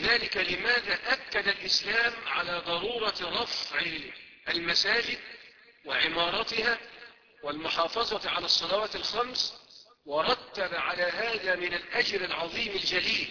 ولذلك لماذا أكد الإسلام على ضرورة رفع المساجد وعمارتها والمحافظة على الصلوات الخمس، ورتب على هذا من الأجر العظيم الجليل،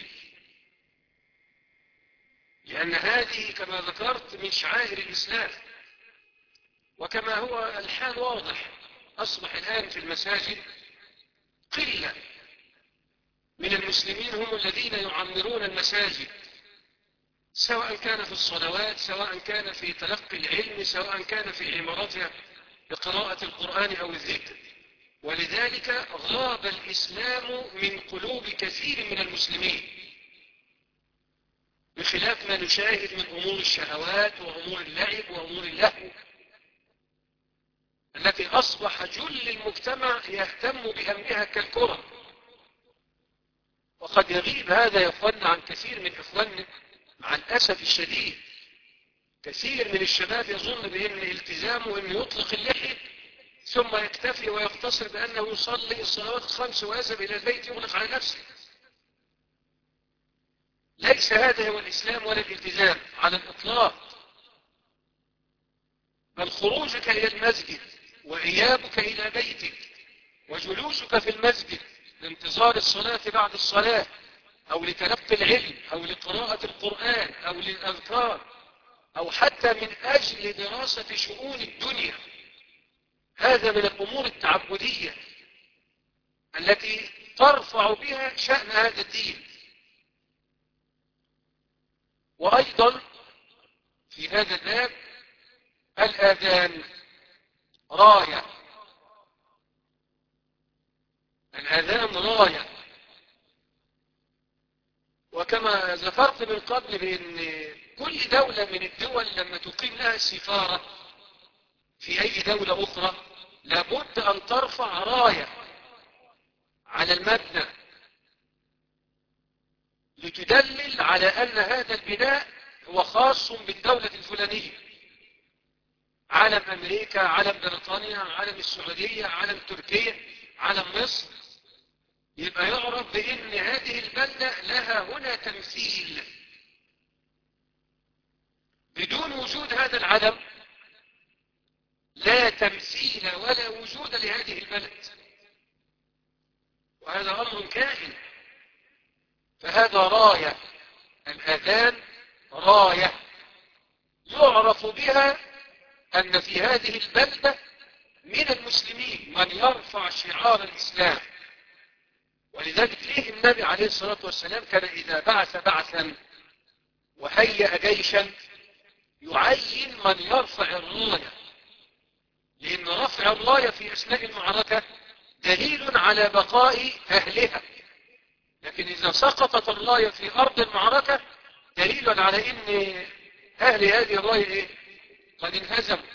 لأن هذه كما ذكرت من شعائر الإسلام. وكما هو الحال واضح، أصبح الآن في المساجد قلة من المسلمين هم الذين يعمرون المساجد، سواء كان في الصلوات، سواء كان في تلقي العلم، سواء كان في عمارتها بقراءة القرآن أو الذكر. ولذلك غاب الإسلام من قلوب كثير من المسلمين، بخلاف ما نشاهد من أمور الشهوات وأمور اللعب وأمور اللهو التي أصبح جل المجتمع يهتم بأمرها كالكرة. وقد يغيب هذا يا إخواننا عن كثير من إخواننا مع الأسف الشديد. كثير من الشباب يظن بأن التزامه أن يطلق اللحية ثم يكتفي ويقتصر بأنه يصلي الصلوات الخمس ويذهب إلى البيت يغلق على نفسه. ليس هذا هو الإسلام ولا الالتزام على الإطلاق، بل خروجك إلى المسجد وإيابك إلى بيتك وجلوسك في المسجد لانتظار الصلاة بعد الصلاة أو لتلقي العلم أو لقراءة القرآن أو للأذكار أو حتى من أجل دراسة شؤون الدنيا، هذا من الأمور التعبدية التي ترفع بها شأن هذا الدين. وأيضا في هذا الباب الآذان راية، الآذان راية. وكما ذكرت من قبل بأن كل دولة من الدول لما تقيم لها السفارة في أي دولة أخرى لابد أن ترفع راية على المبنى لتدلل على أن هذا البناء هو خاص بالدولة الفلانية، علم أمريكا، علم بريطانيا، علم السعودية، علم تركيا، علم مصر، يبقى يعرف بأن هذه البلدة لها هنا تمثيل. بدون وجود هذا العلم لا تمثيل ولا وجود لهذه البلد، وهذا أمر كائن. فهذا راية، الأذان راية يعرف بها أن في هذه البلدة من المسلمين من يرفع شعار الإسلام. ولذلك ليه النبي عليه الصلاة والسلام كان إذا بعث بعثا وهيأ جيشا يعين من يرفع الراية، لأن رفع الراية في أثناء المعركة دليل على بقاء أهلها، لكن إذا سقطت الراية في أرض المعركة دليل على أن أهل هذه الراية قد انهزموا.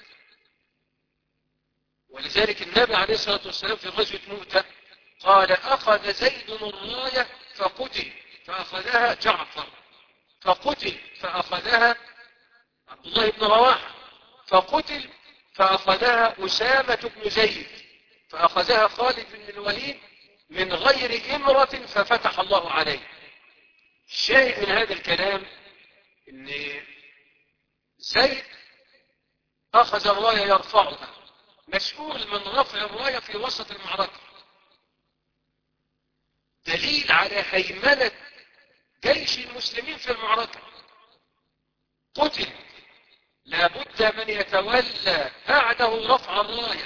ولذلك النبي عليه الصلاة والسلام في غزوة مؤتة قال أخذ زيد الراية فقتل فأخذها جعفر، فقتل فأخذها عبد الله بن رواحة، فقتل فأخذها أسامة بن زيد، فأخذها خالد بن الوليد من غير إمرة ففتح الله عليه. الشاهد من هذا الكلام أن زيد أخذ الراية يرفعها، مسؤول من رفع الراية في وسط المعركة، دليل على هيمنة جيش المسلمين في المعركة. قتل لابد من يتولى بعده رفع الراية.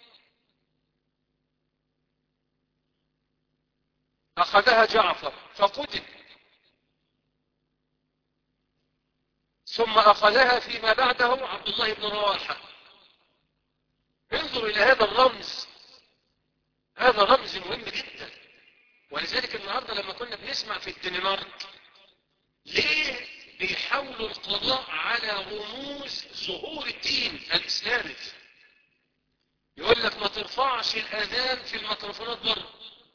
أخذها جعفر فقتل، ثم أخذها فيما بعده عبد الله بن رواحة. انظروا إلى هذا الرمز، هذا رمز مهم جدا. ولذلك النهاردة لما كنا بنسمع في الدنمارك ليه بيحاولوا القضاء على رموز ظهور الدين الإسلامي، يقول لك ما ترفعش الأذان في الميكروفونات بره،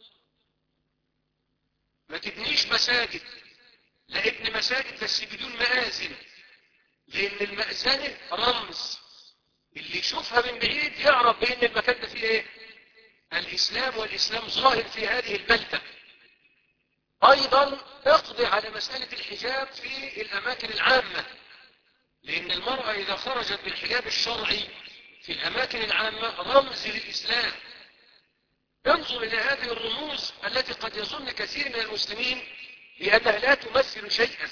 ما تبنيش مساجد، لا ابن مساجد بس بدون مآذن، لأن المأذنة رمز، اللي يشوفها من بعيد يعرف بأن المكان ده فيه ايه؟ الإسلام، والإسلام ظاهر في هذه البلدة. أيضا اقضي على مسألة الحجاب في الأماكن العامة، لأن المرأة إذا خرجت بالحجاب الشرعي في الأماكن العامة رمز للإسلام. انظر إلى هذه الرموز التي قد يظن كثير من المسلمين بأنها لا تمثل شيئا،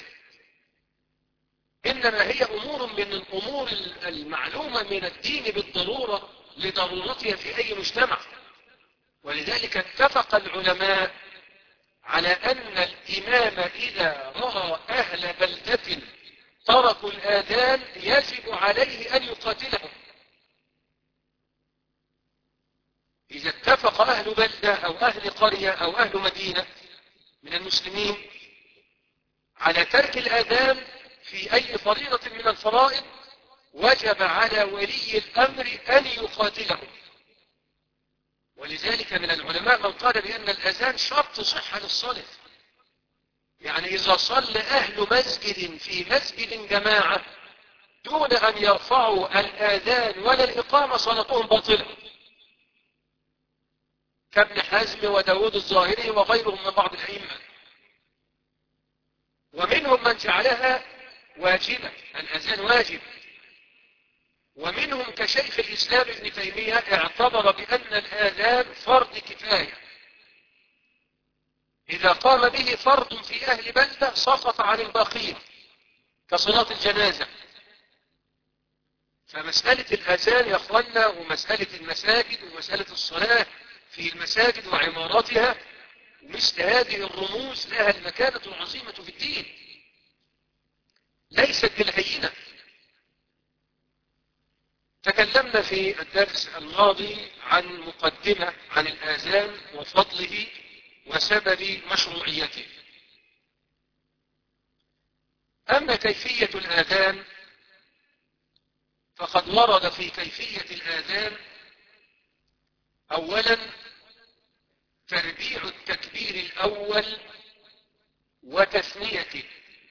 إنما هي أمور من الأمور المعلومة من الدين بالضرورة لضرورتها في أي مجتمع. ولذلك اتفق العلماء على أن الإمام إذا رأى أهل بلدة تركوا الآذان يجب عليه أن يقاتلهم. إذا اتفق أهل بلدة أو أهل قرية أو أهل مدينة من المسلمين على ترك الآذان في أي فريضة من الفرائض، وجب على ولي الأمر أن يقاتلهم. ولذلك من العلماء من قال بأن الأذان شرط صحة للصلاة، يعني إذا صلى أهل مسجد في مسجد جماعة دون أن يرفعوا الآذان ولا الإقامة صلاتهم باطلة، كابن حزم وداود الظاهري وغيرهم من بعض الأئمة. ومنهم من جعلها واجبة، الأذان واجب، ومنهم كشيخ الإسلام ابن تيمية اعتبر بأن الآذان فرض كفاية، إذا قام به فرد في أهل بلدة سقط عن الباقين كصلاة الجنازة. فمسألة الأذان يا أخوانا ومسألة المساجد ومسألة الصلاة في المساجد وعماراتها مثل هذه الرموز لها المكانة العظيمة في الدين، ليست بالهينة. تكلمنا في الدرس الماضي عن مقدمة عن الآذان وفضله وسبب مشروعيته. أما كيفية الآذان فقد ورد في كيفية الآذان أولا تربيع التكبير الأول وتثنيته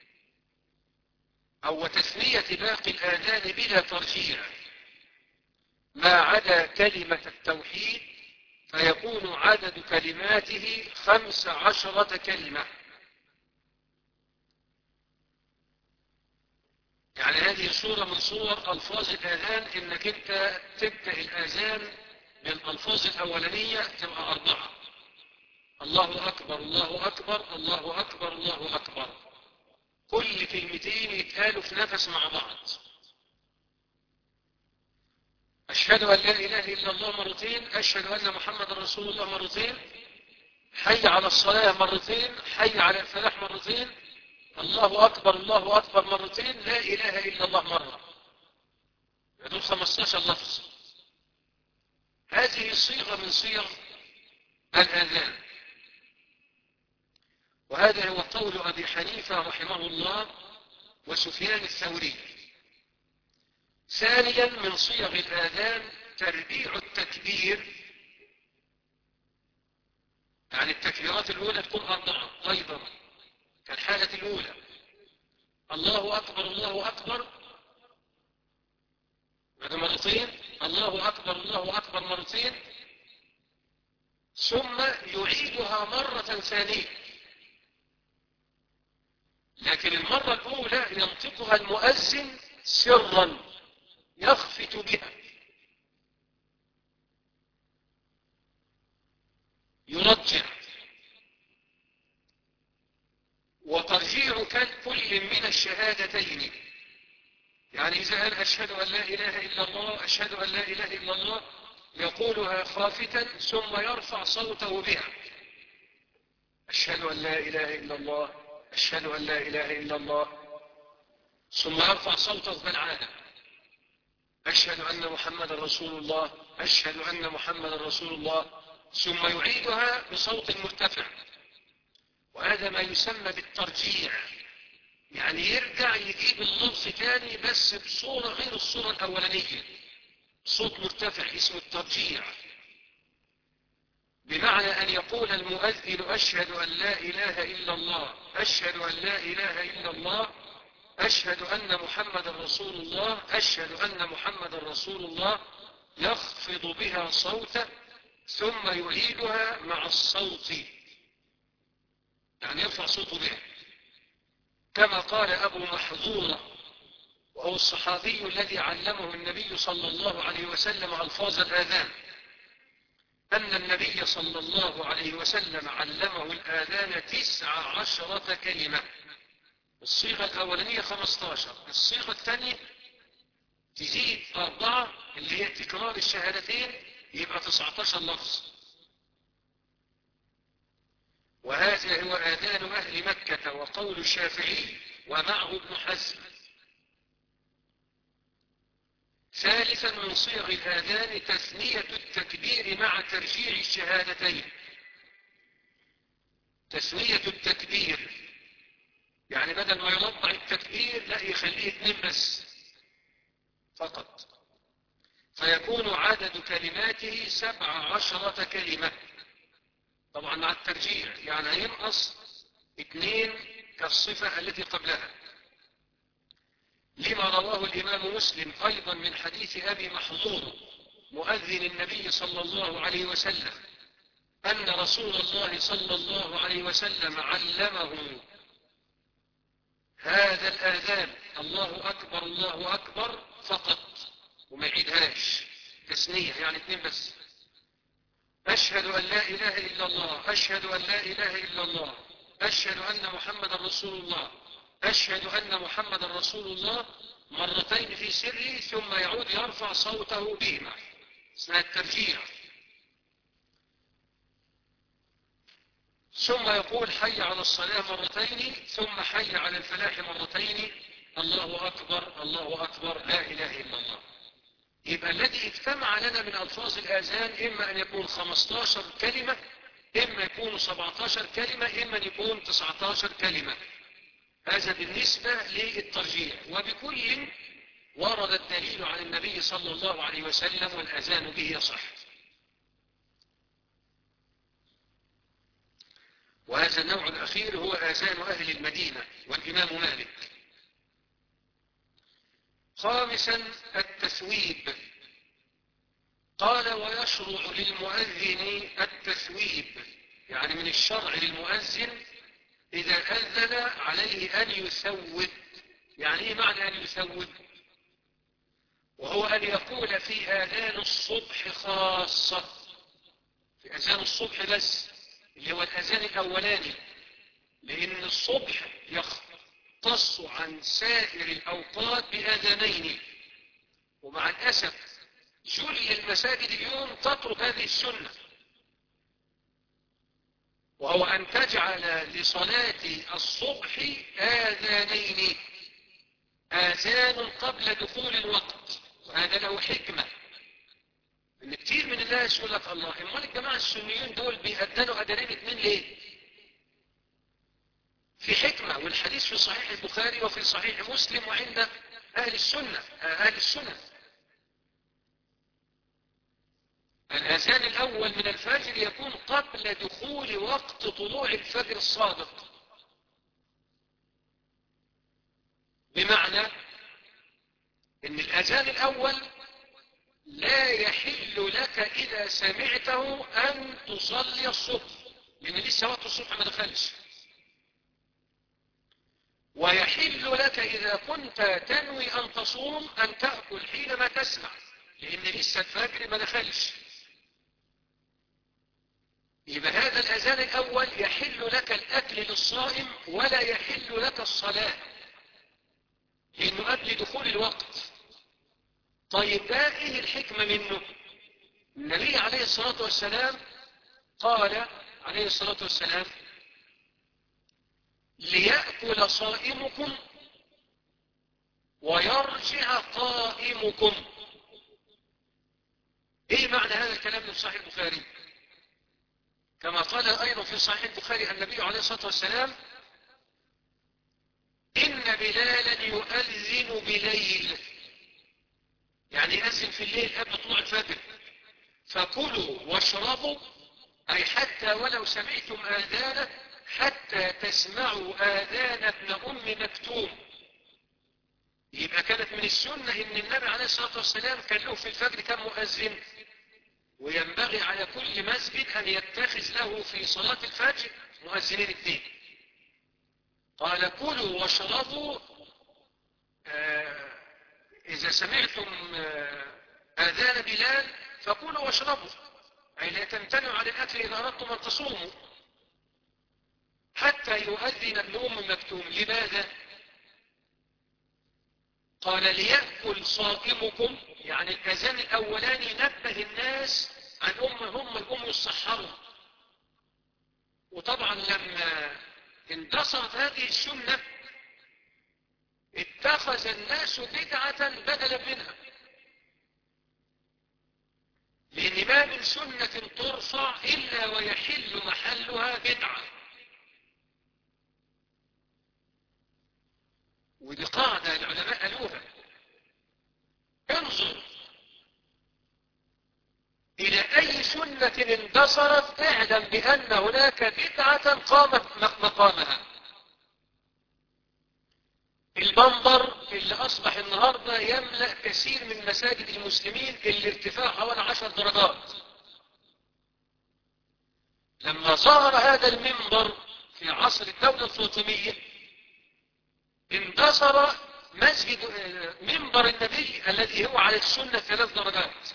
أو وتثنية باقي الآذان بلا ترجيع ما عدا كلمة التوحيد، فيكون عدد كلماته 15 كلمة. يعني هذه صورة من صور ألفاظ الآذان، إنك أنت تبدأ الآذان بالألفاظ الأولانية تبقى 4: الله أكبر الله أكبر الله أكبر الله أكبر، كل كلمتين يتقالوا في نفس مع بعض. أشهد أن لا إله إلا الله مرتين، أشهد أن محمد رسول الله مرتين، حي على الصلاة مرتين، حي على الفلاح مرتين، الله أكبر الله أكبر مرتين، لا إله إلا الله مرة. يدول 15 لفظ. هذه صيغة من صيغ الآذان، وهذا هو قول أبي حنيفة رحمه الله وسفيان الثوري. ثانيا من صيغ الآذان تربيع التكبير، يعني التكبيرات الأولى تكون 4 أيضا كالحالة الأولى: الله أكبر الله أكبر، هذا مرتين، الله أكبر الله أكبر مرتين، ثم يعيدها مرة ثانية، لكن المرة الأولى ينطقها المؤذن سرا يخفت بها، يرجع. وترجيع كل من الشهادتين، يعني إذا قال أشهد أن لا إله إلا الله أشهد أن لا إله إلا الله يقولها خافتا ثم يرفع صوته بها: أشهد أن لا إله إلا الله أشهد أن لا إله إلا الله، ثم يرفع صوته بالعادة: أشهد أن محمد رسول الله أشهد أن محمد رسول الله، ثم يعيدها بصوت مرتفع. وهذا ما يسمى بالترجيع، يعني يرجع يجيب اللفظ تاني بس بصورة غير الصورة الأولانية، صوت مرتفع اسمه الترجيع. بمعنى أن يقول المؤذن: أشهد أن لا إله إلا الله أشهد أن لا إله إلا الله أشهد أن محمد رسول الله أشهد أن محمد رسول الله، يخفض بها صوته ثم يعيدها مع الصوت. يعني يرفع صوته بها، كما قال أبو محظورة وهو الصحابي الذي علمه النبي صلى الله عليه وسلم ألفاظ الآذان، أن النبي صلى الله عليه وسلم علمه الآذان 19 كلمة. الصيغة الأولانية 15، الصيغة الثانية تزيد 4 اللي هي تكرار الشهادتين، يبقى 19 لفظ. وهذا هو آذان أهل مكة وقول الشافعي ومعه ابن حزم. ثالثا من صيغ الآذان تثنية التكبير مع ترجيع الشهادتين. تثنية التكبير يعني بدل ما يربع التكبير لا يخليه 2 بس فقط، فيكون عدد كلماته 17 كلمة، طبعا مع الترجيع يعني ينقص 2 كالصفة التي قبلها، لما رواه الإمام مسلم أيضا من حديث أبي محظور مؤذن النبي صلى الله عليه وسلم أن رسول الله صلى الله عليه وسلم علمه هذا الآذان الله أكبر الله أكبر فقط، وما يعيدهاش تثنية يعني 2 بس. أشهد أن لا إله إلا الله، أشهد أن لا إله إلا الله، أشهد أن محمد رسول الله، أشهد أن محمد رسول الله، مرتين في سره، ثم يعود يرفع صوته بهما، اسمها الترجيع. ثم يقول حي على الصلاة مرتين، ثم حي على الفلاح مرتين، الله أكبر الله أكبر لا إله إلا الله. يبقى الذي اجتمع لنا من ألفاظ الآذان إما أن يكون 15 كلمة، إما يكون 17 كلمة، إما أن يكون 19 كلمة. هذا بالنسبة للترجيع، وبكل ورد الدليل عن النبي صلى الله عليه وسلم والأذان به يصح. وهذا النوع الأخير هو آذان أهل المدينة والإمام مالك. خامسا التثويب. قال ويشرع للمؤذن التثويب، يعني من الشرع للمؤذن إذا أذن عليه أن يثوب. يعني إيه معنى أن يثوب؟ وهو أن يقول في آذان الصبح خاصة، في آذان الصبح بس اللي هو الأذان الأولاني، لأن الصبح يختص عن سائر الأوقات بآذانين، ومع الأسف جل المساجد اليوم تترك هذه السنة، وهو أن تجعل لصلاة الصبح آذانين، آذان قبل دخول الوقت، وهذا له حكمة. إن كتير من الناس يقول لك الله، امال الجماعة السنيين دول بيأذنوا أذانين 2 ليه؟ في حكمة، والحديث في صحيح البخاري وفي صحيح مسلم وعند أهل السنة أهل السنة. الأذان الأول من الفجر يكون قبل دخول وقت طلوع الفجر الصادق، بمعنى إن الأذان الأول لا يحل لك إذا سمعته أن تصلي الصبح، لأن لسه وقت الصبح ما دخلش. ويحل لك إذا كنت تنوي أن تصوم أن تأكل حينما تسمع، لأن لسه الفجر ما دخلش. يبقى هذا الأذان الأول يحل لك الأكل للصائم ولا يحل لك الصلاة، لأنه قبل دخول الوقت. طيب ده إيه الحكمة منه؟ النبي عليه الصلاة والسلام قال عليه الصلاة والسلام ليأكل صائمكم ويرجع قائمكم. ايه معنى هذا الكلام في صحيح البخاري؟ كما قال ايضا في صحيح البخاري النبي عليه الصلاة والسلام ان بلالا يؤذن بليل، يعني يأذن في الليل قبل طلوع الفجر، فكلوا واشربوا، اي حتى ولو سمعتم آذانه حتى تسمعوا آذان ابن أم مكتوم. يبقى كانت من السنة ان النبي عليه الصلاة والسلام كان له في الفجر كم مؤذن، وينبغي على كل مسجد ان يتخذ له في صلاة الفجر مؤذنين 2، قال كلوا واشربوا إذا سمعتم آذان بلال فكلوا واشربوا، أي لا تمتنعوا عن الأكل إذا أردتم أن تصوموا حتى يؤذن ابن أم مكتوم. لماذا؟ قال ليأكل صائمكم، يعني الأذان الأولاني نبه الناس عن هم يصحروا. وطبعا لما اندثرت هذه السنة اتخذ الناس بدعة بدلا منها، لأن ما من سنة ترفع إلا ويحل محلها بدعة. ودي قاعدة العلماء قالوها. انظر إلى أي سنة اندثرت اعلم بأن هناك بدعة قامت مقامها. المنبر اللي أصبح النهاردة يملأ كثير من مساجد المسلمين اللي ارتفاع حوالي 10 درجات، لما ظهر هذا المنبر في عصر الدولة الفاطمية اندثر مسجد منبر النبي الذي هو على السنة 3 درجات،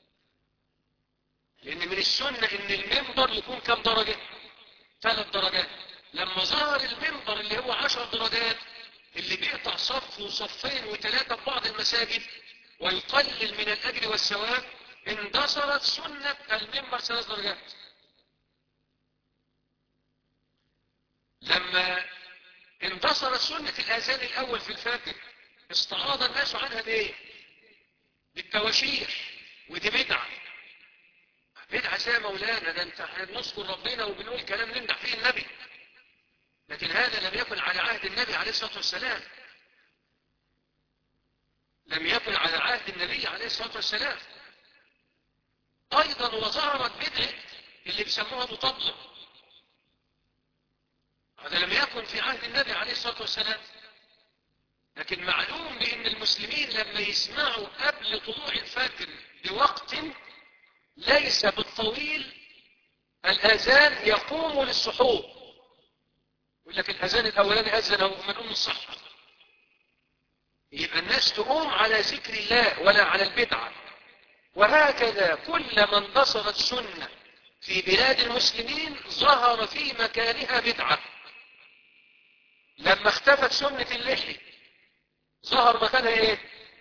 لأن من السنة إن المنبر يكون كم درجة؟ 3 درجات. لما ظهر المنبر اللي هو 10 درجات اللي بيقطع صف وصفين وثلاثة في بعض المساجد ويقلل من الأجر والثواب، اندثرت سنة المنبر 3 درجات. لما اندثرت سنة الآذان الأول في الفجر استعاض الناس عنها بإيه؟ بالتواشيح. ودي بدعة. بدعة زي مولانا، ده انت نذكر ربنا وبنقول كلام نمدح فيه النبي، لكن هذا لم يكن على عهد النبي عليه الصلاة والسلام. لم يكن على عهد النبي عليه الصلاة والسلام. أيضا وظهرت بدعة اللي بيسموها مطبلة، هذا لم يكن في عهد النبي عليه الصلاة والسلام. لكن معلوم بأن المسلمين لما يسمعوا قبل طلوع الفجر بوقت ليس بالطويل الأذان يقوم للسحور، يقول لك الأذان الأولاني أذن من أم الصحة، يبقى الناس تقوم على ذكر الله ولا على البدعة. وهكذا كلما اندثرت سنة في بلاد المسلمين ظهر في مكانها بدعة. لما اختفت سنة اللحية ظهر مكانها ايه؟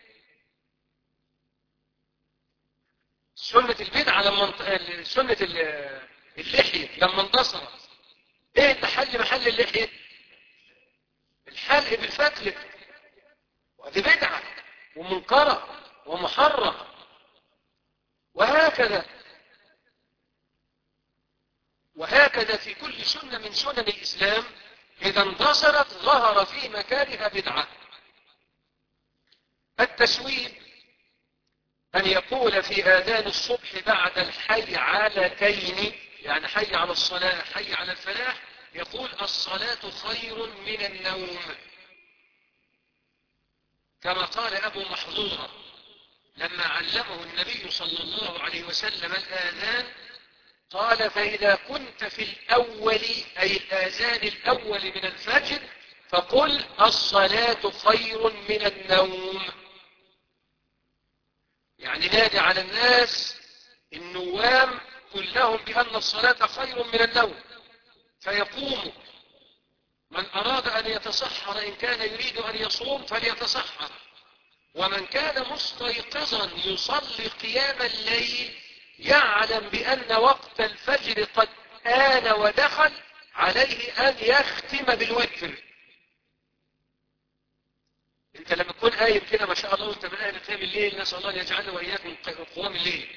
سنة البدعة. لما سنة اللحية لما اندثرت ايه اللي حل محل اللحية؟ الحلق بالفتلة، وهذه بدعة ومنكرة ومحرمة. وهكذا في كل سنة من سنن الإسلام إذا اندثرت ظهر في مكانها بدعة. التسويب أن يقول في آذان الصبح بعد الحي علتين، يعني حي على الصلاة حي على الفلاح، يقول الصلاة خير من النوم، كما قال أبو محظورة لما علمه النبي صلى الله عليه وسلم الآذان قال فإذا كنت في الأول أي الآذان الأول من الفجر فقل الصلاة خير من النوم، يعني نادي على الناس النوام كلهم بأن الصلاة خير من النوم فيقوموا. من أراد أن يتصحر إن كان يريد أن يصوم فليتصحر، ومن كان مستيقظا يصلي قيام الليل يعلم بأن وقت الفجر قد آن ودخل عليه أن يختم بالوتر. انت لما تكون قايم كده ما شاء الله وانت من اهل قيام الليل، نسأل الله ان يجعلنا واياكم قوام الليل،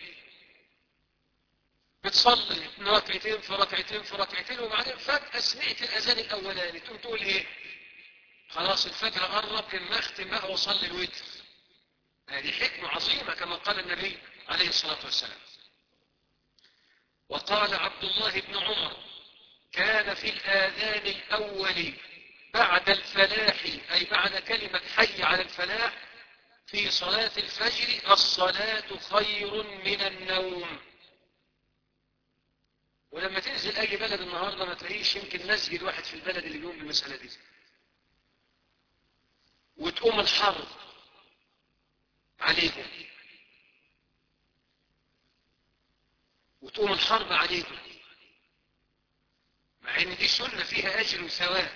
بتصلي ركعتين في ركعتين في ركعتين وبعدين فجأة سمعت الاذان الاولاني تقوم تقول ايه؟ خلاص الفجر قرب، اما اختم بقى واصلي الوتر. هذه حكمة عظيمة كما قال النبي عليه الصلاة والسلام. وقال عبد الله بن عمر كان في الآذان الأول بعد الفلاح أي بعد كلمة حي على الفلاح في صلاة الفجر الصلاة خير من النوم. ولما تنزل أي بلد النهاردة ما تلاقيش يمكن مسجد واحد في البلد اللي يقوم بالمسألة دي، وتقوم الحرب عليهم، وتقوم الحرب عليهم، مع ان دي سنة فيها اجر وثواب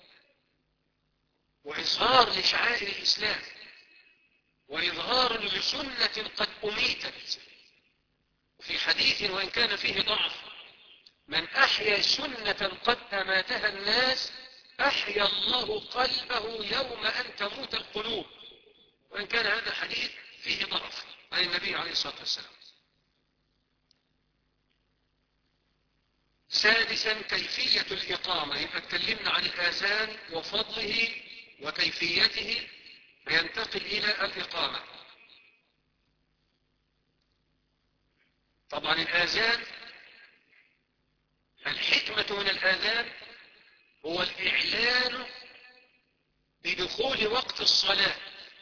واظهار لشعائر الاسلام واظهار لسنة قد اميتت. وفي حديث وان كان فيه ضعف: من احيا سنة قد اماتها الناس احيا الله قلبه يوم ان تموت القلوب. وان كان هذا الحديث فيه ضعف عن النبي عليه الصلاة والسلام. سادسا كيفية الإقامة. يبقى اتكلمنا عن الآذان وفضله وكيفيته، فينتقل إلى الإقامة. طبعا الآذان، الحكمة من الآذان هو الإعلان بدخول وقت الصلاة.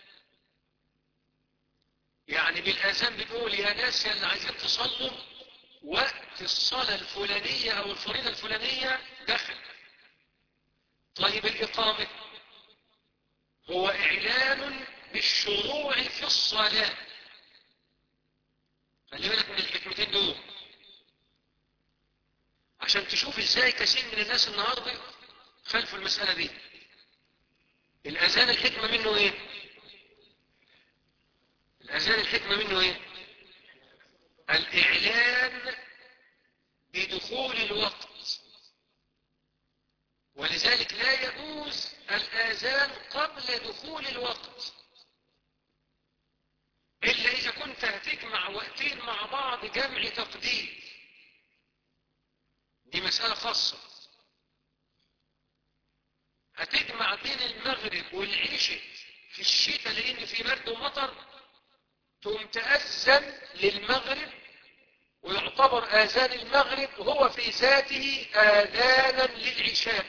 يعني بالآذان بنقول يا ناس اللي عايزين تصلوا وقت الصلاة الفلانية أو الفريضة الفلانية دخل. طيب الإقامة هو إعلان بالشروع في الصلاة. خلي بالك من الحكمتين دول عشان تشوف ازاي كثير من الناس النهارده خلفوا المسألة دي. الأذان الحكمة منه ايه؟ الأذان الحكمة منه ايه؟ الإعلان بدخول الوقت. ولذلك لا يجوز الآذان قبل دخول الوقت إلا إذا كنت هتجمع وقتين مع بعض جمع تقدير، دي مسألة خاصة. هتجمع بين المغرب والعشاء في الشتاء لأن في برد ومطر، تقوم تأذن للمغرب ويعتبر آذان المغرب هو في ذاته آذانا للعشاء.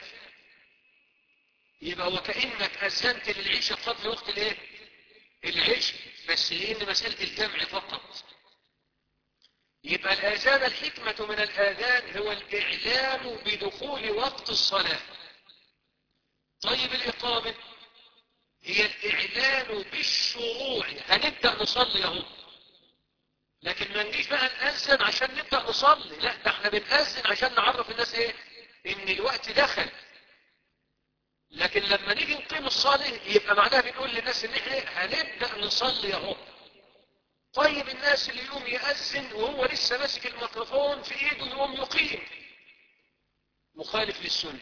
يبقى وكأنك أذنت للعشاء قبل وقت الايه؟ العشاء، بس لأن مسألة الجمع فقط. يبقى الآذان الحكمة من الآذان هو الإعلان بدخول وقت الصلاة. طيب الإقامة هي الإعلان بالشروع، هنبدأ نصلي اهو، لكن ما نجيش بقى نأذن عشان نبدأ نصلي، لا ده احنا بنأذن عشان نعرف الناس ايه؟ ان الوقت دخل. لكن لما نيجي نقيم الصلاة يبقى معناها بنقول للناس ان احنا هنبدأ نصلي اهو. طيب الناس اللي يقوم يأذن وهو لسه ماسك الميكروفون في ايده يقوم يقيم، مخالف للسنة.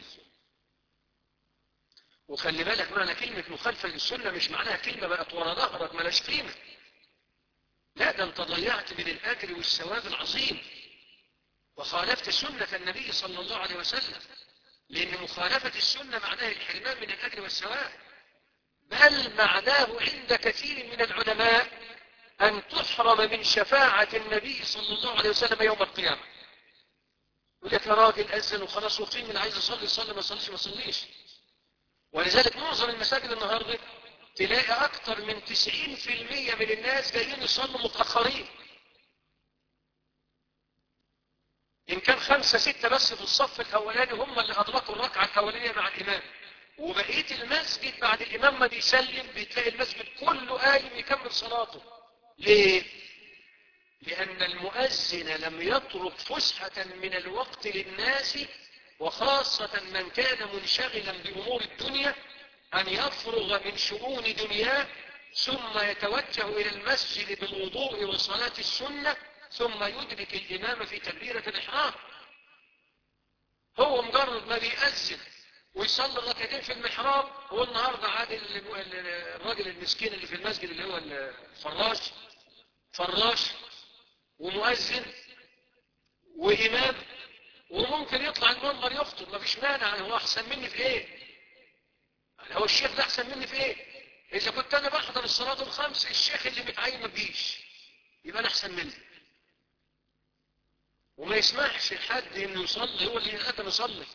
وخلي بالك معنى كلمة مخالفة للسنة مش معناها كلمة بقت ورا ظهرك ملاش قيمة، لا ده انت ضيعت من الأجر والثواب العظيم وخالفت سنة النبي صلى الله عليه وسلم. لأن مخالفة السنة معناها الحرمان من الأجر والثواب، بل معناه عند كثير من العلماء أن تحرم من شفاعة النبي صلى الله عليه وسلم يوم القيامة. يقول لك يا راجل أذن وخلاص وقيم، اللي عايز يصلي يصلي، ما يصليش ما يصليش. ولذلك معظم المساجد النهارده تلاقي أكثر من 90% من الناس جايين يصلوا متأخرين. إن كان 5 6 بس في الصف الأولاني هم اللي أدركوا الركعة الأولانية مع الإمام، وبقية المسجد بعد الإمام ما بيسلم بتلاقي المسجد كله قايم يكمل صلاته. ليه؟ لأن المؤذن لم يترك فسحة من الوقت للناس، وخاصة من كان منشغلا بأمور الدنيا، أن يفرغ من شؤون دنياه ثم يتوجه إلى المسجد بالوضوء وصلاة السنة ثم يدرك الإمام في تكبيرة الإحرام. هو مجرد ما بيأذن ويصلي ركعتين في المحراب، هو النهارده عاد الراجل المسكين اللي في المسجد اللي هو فراش ومؤذن وإمام، وممكن يطلع المنبر يخطب، ما فيش مانع. هو أحسن مني في إيه؟ هو الشيخ ده أحسن مني في إيه؟ إذا كنت أنا بحضر الصلاة الخمس، الشيخ اللي متعين ما بيجيش، يبقى أنا أحسن مني. وما يسمحش حد إنه يصلي، هو اللي يقدم يصلي.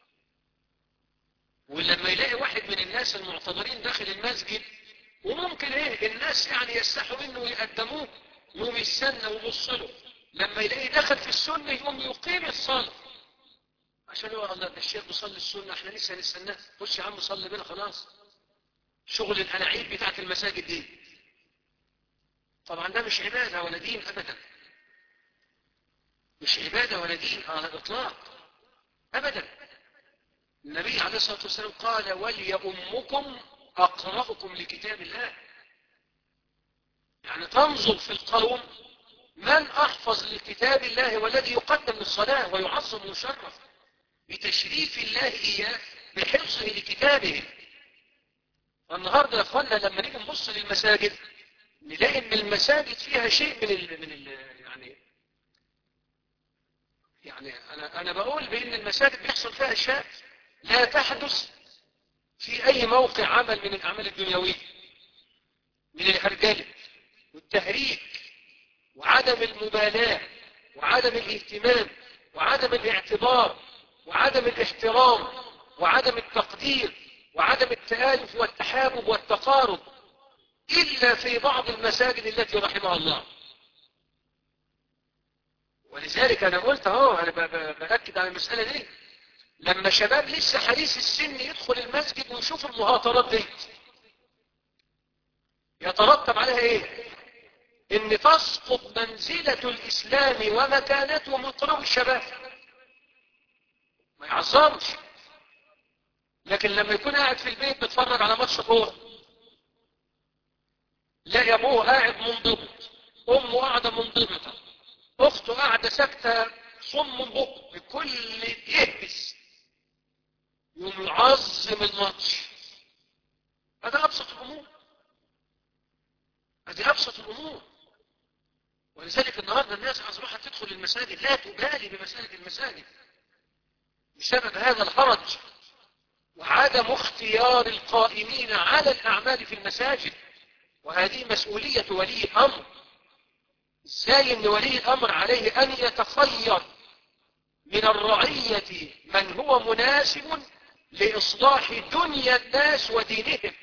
ولما يلاقي واحد من الناس المعتبرين داخل المسجد، وممكن الناس يعني يستحوا منه ويقدموه، يقوم يستنى ويبص له، لما يلاقي دخل في السنة يقوم يقيم الصلاة عشان يقول الله ده الشيخ بيصلي السنة، احنا لسه نستناه، خش يا عم صلي بينا خلاص. شغل الألاعيب بتاعت المساجد دي. طبعا ده مش عبادة ولا دين أبدا، مش عبادة ولا دين على الإطلاق أبدا. النبي عليه الصلاة والسلام قال وليؤمكم أقرأكم لكتاب الله. يعني تنظر في القوم من أحفظ لكتاب الله والذي يقدم للصلاة ويعظم ويشرف بتشريف الله إياه بحفظه لكتابه. النهاردة يا أخوانا لما نيجي نبص للمساجد نلاقي ان المساجد فيها شيء يعني انا بقول بان المساجد بيحصل فيها اشياء لا تحدث في اي موقع عمل من الاعمال الدنيويه، من الهرجله والتهريج وعدم المبالاه وعدم الاهتمام وعدم الاعتبار وعدم الاحترام وعدم التقدير وعدم التآلف والتحابب والتقارب، إلا في بعض المساجد التي رحمها الله. ولذلك أنا قلت أنا بأكد على المسألة دي. لما شباب لسه حديث السن يدخل المسجد ويشوف المهاترات دي يترتب عليها إيه؟ إن تسقط منزلة الإسلام ومكانته من قلوب الشباب، ما يعظمش. لكن لما يكون قاعد في البيت بيتفرج على ماتش كورة، لا ابوه قاعد منضبط، امه قاعده منضبطه، اخته قاعده ساكته صم بق، الكل يهبس، يوم يعظم الماتش. هذا ابسط الامور، هذه ابسط الامور. ولذلك النهارده الناس اصبحت تدخل المساجد لا تبالي بمساجد المساجد بسبب هذا الحرج وعدم اختيار القائمين على الاعمال في المساجد. وهذه مسؤولية ولي الأمر. ازاي ان ولي الأمر عليه أن يتخير من الرعية من هو مناسب لإصلاح دنيا الناس ودينهم.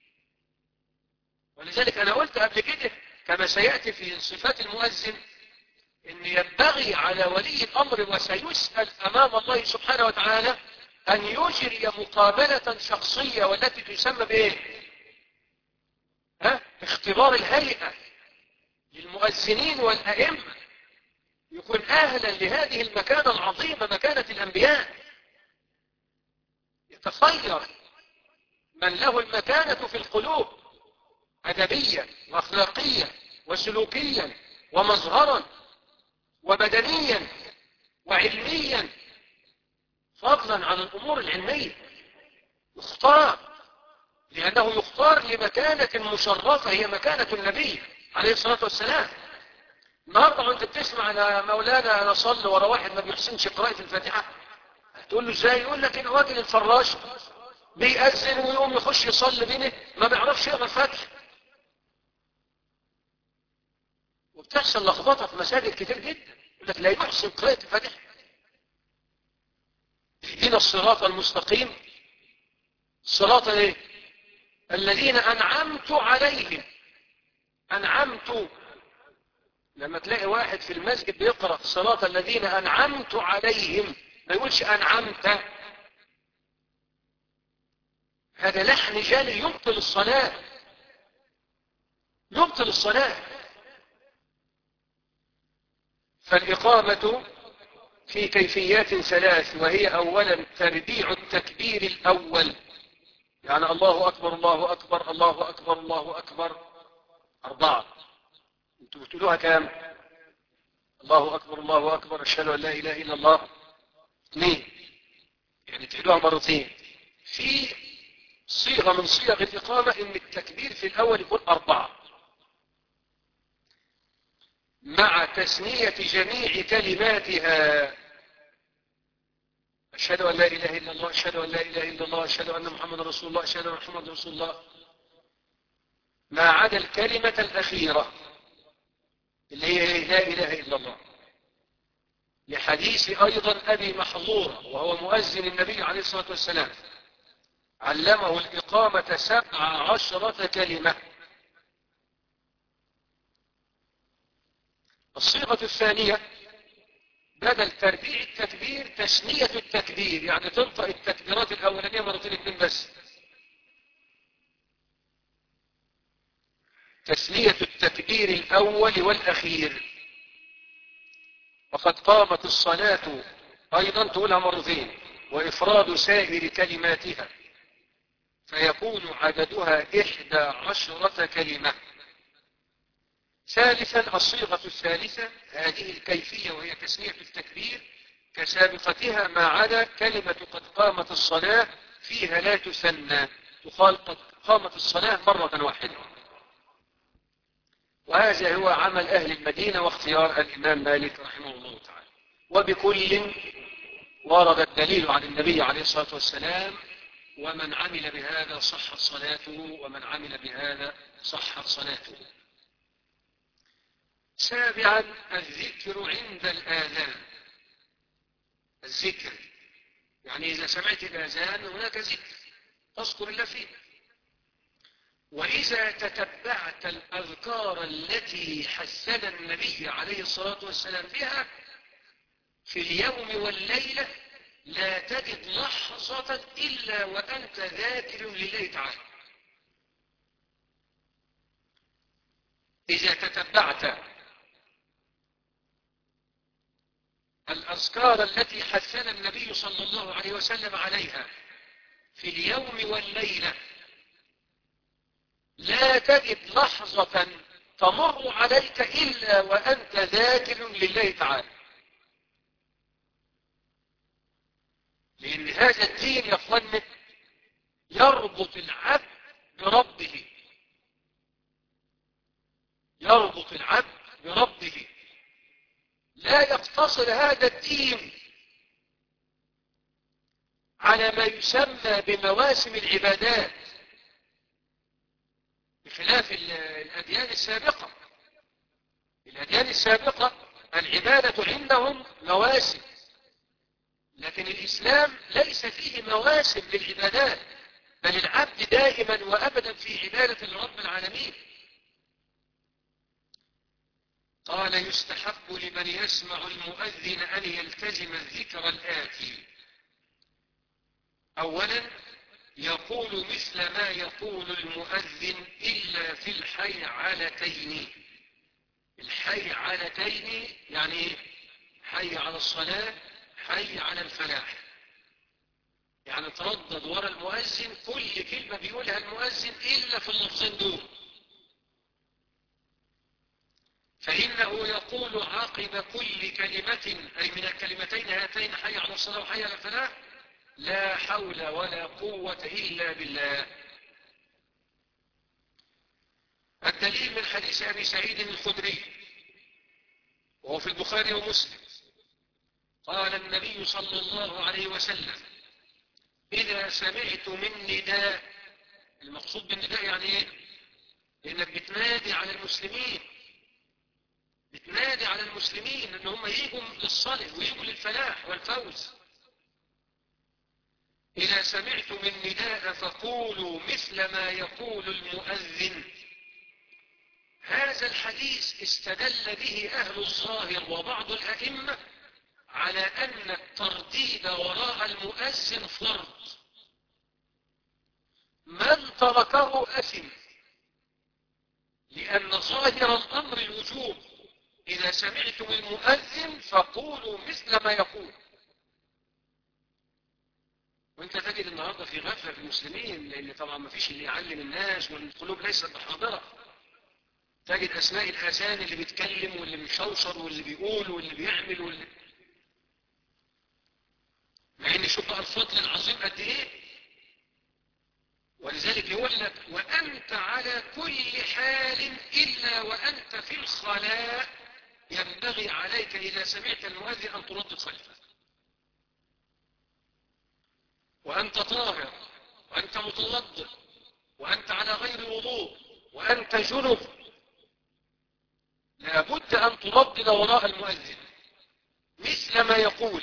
ولذلك أنا قلت قبل كده كما سيأتي في صفات المؤذن ان ينبغي على ولي الأمر وسيسأل أمام الله سبحانه وتعالى أن يجري مقابلة شخصية والتي تسمى بإيه؟ اختبار الهيئة للمؤذنين والأئمة، يكون أهلا لهذه المكانة العظيمة مكانة الأنبياء. يتخير من له المكانة في القلوب أدبيا وأخلاقيا وسلوكيا ومظهرا وبدنيا وعلميا، فضلا عن الأمور العلمية. يختار، لأنه يختار لمكانة مشرفة هي مكانة النبي عليه الصلاة والسلام. النهارده وانت بتسمع انا مولانا انا صلي ورا واحد ما بيحسنش قراءة الفاتحة، هتقول له ازاي؟ يقول لك ان راجل الفراش بيأذن ويقوم يخش يصلي بينه ما بيعرفش يقرا الفاتحة. وبتحصل لخبطة في مساجد كتير جدا، يقول لك لا يحسن قراءة الفاتحة. اهدنا الصراط المستقيم صراط ايه؟ الذين أنعمت عليهم. أنعمت، لما تلاقي واحد في المسجد بيقرأ صراط الذين أنعمت عليهم ما يقولش أنعمت، هذا لحن جالي يبطل الصلاة، يبطل الصلاة. فالإقامة في كيفيات ثلاث، وهي أولا تربيع التكبير الأول، يعني الله أكبر الله أكبر الله أكبر الله أكبر 4. انتوا بتقولوها كام؟ الله أكبر الله أكبر أشهد أن لا إله إلا الله 2، يعني تقولوها مرتين. في صيغة من صيغ الإقامة إن التكبير في الأول يكون 4 مع تسمية جميع كلماتها، أشهد أن لا إله إلا الله أشهد أن لا إله إلا الله أشهد أن محمد رسول الله أشهد أن محمد رسول الله، ما عدا الكلمة الأخيرة اللي هي لا إله إلا الله، لحديث أيضا أبي محظورة وهو مؤذن النبي عليه الصلاة والسلام علمه الإقامة 17 كلمة. الصيغة الثانية بدل تربيع التكبير تسمية التكبير، يعني تنطق التكبيرات الأولانية مرتين 2 بس. تسلية التكبير الأول والأخير. وقد قامت الصلاة أيضا تقولها مرتين، وإفراد سائر كلماتها فيكون عددها 11 كلمة. ثالثا الصيغة الثالثة هذه الكيفية وهي تسلية التكبير كسابقتها ما عدا كلمة قد قامت الصلاة فيها لا تثنى، تقال قد قامت الصلاة مرة واحدة. وهذا هو عمل أهل المدينة واختيار الإمام مالك رحمه الله تعالى. وبكل ورد الدليل عن النبي عليه الصلاة والسلام، ومن عمل بهذا صحت صلاته، ومن عمل بهذا صحت صلاته. سابعا الذكر عند الآذان. الذكر يعني إذا سمعت الآذان هناك ذكر تذكر الله فيه. وإذا تتبعت الأذكار التي حثنا النبي عليه الصلاة والسلام بها في اليوم والليلة لا تجد لحظة إلا وأنت ذاكر لله تعالى. إذا تتبعت الأذكار التي حثنا النبي صلى الله عليه وسلم عليها في اليوم والليلة لا تجد لحظة تمر عليك إلا وأنت ذاكر لله تعالى. لأن هذا الدين يا أخواننا يربط العبد بربه، يربط العبد بربه. لا يقتصر هذا الدين على ما يسمى بمواسم العبادات بخلاف الأديان السابقة. الأديان السابقة العبادة عندهم مواسم، لكن الإسلام ليس فيه مواسم للعبادات، بل العبد دائما وأبدا في عبادة لرب العالمين. قال يستحب لمن يسمع المؤذن أن يلتزم الذكر الآتي. أولا يقول مثل ما يقول المؤذن إلا في الحيعلتين. الحيعلتين يعني حي على الصلاة، حي على الفلاح، يعني تردد وراء المؤذن كل كلمة بيقولها المؤذن إلا في اللفظين دول. فإنه يقول عقب كل كلمة أي من الكلمتين هاتين حي على الصلاة وحي على الفلاح لا حول ولا قوة إلا بالله. الدليل من حديث أبي سعيد الخدري وهو في البخاري ومسلم قال النبي صلى الله عليه وسلم إذا سمعت من نداء. المقصود بالنداء يعني إيه؟ إنك بتنادي على المسلمين، بتنادي على المسلمين إن هم يجوا للصلاة ويجوا للفلاح والفوز. إذا سمعت من نداء فقولوا مثل ما يقول المؤذن. هذا الحديث استدل به أهل الظاهر وبعض الأئمة على أن الترديد وراء المؤذن فرض، من تركه أثم، لأن ظاهر الأمر الوجوب. إذا سمعتم المؤذن فقولوا مثل ما يقول. وانت تجد النهاردة في غفلة في المسلمين، لأن طبعا ما فيش اللي يعلم الناس والقلوب ليست بحاضرة. تجد أسماء الآذان اللي بيتكلم واللي بيشوشر واللي بيقول واللي بيعمل واللي، مع ان شوف بقى الفضل العظيم قد ايه. ولذلك يقول لك وأنت على كل حال إلا وأنت في الخلاء ينبغي عليك إذا سمعت المؤذن أن تردد خلفه، وأنت طاهر وأنت متوضئ وأنت على غير وضوء وأنت جنب، لابد أن تردد وراء المؤذن مثل ما يقول.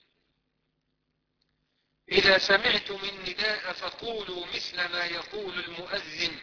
إذا سمعتم النداء فقولوا مثل ما يقول المؤذن.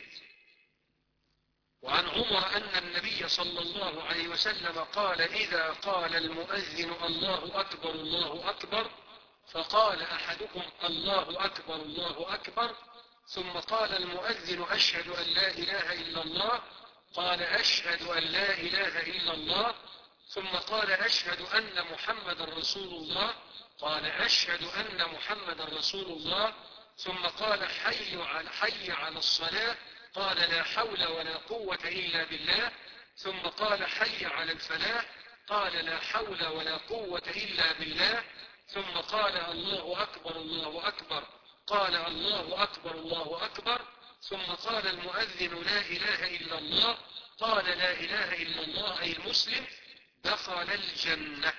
وعن عمر أن النبي صلى الله عليه وسلم قال إذا قال المؤذن الله أكبر الله أكبر فقال أحدكم الله أكبر الله أكبر ثم قال المؤذن أشهد أن لا إله إلا الله قال أشهد أن لا إله إلا الله، ثم قال أشهد أن محمد رسول الله، قال أشهد أن محمد رسول الله، ثم قال حي على الصلاة، قال لا حول ولا قوة إلا بالله، ثم قال حي على الفلاح، قال لا حول ولا قوة إلا بالله، ثم قال الله أكبر الله أكبر، قال الله أكبر الله أكبر، ثم قال المؤذن لا إله إلا الله، قال لا إله إلا الله أي المسلم دخل الجنة.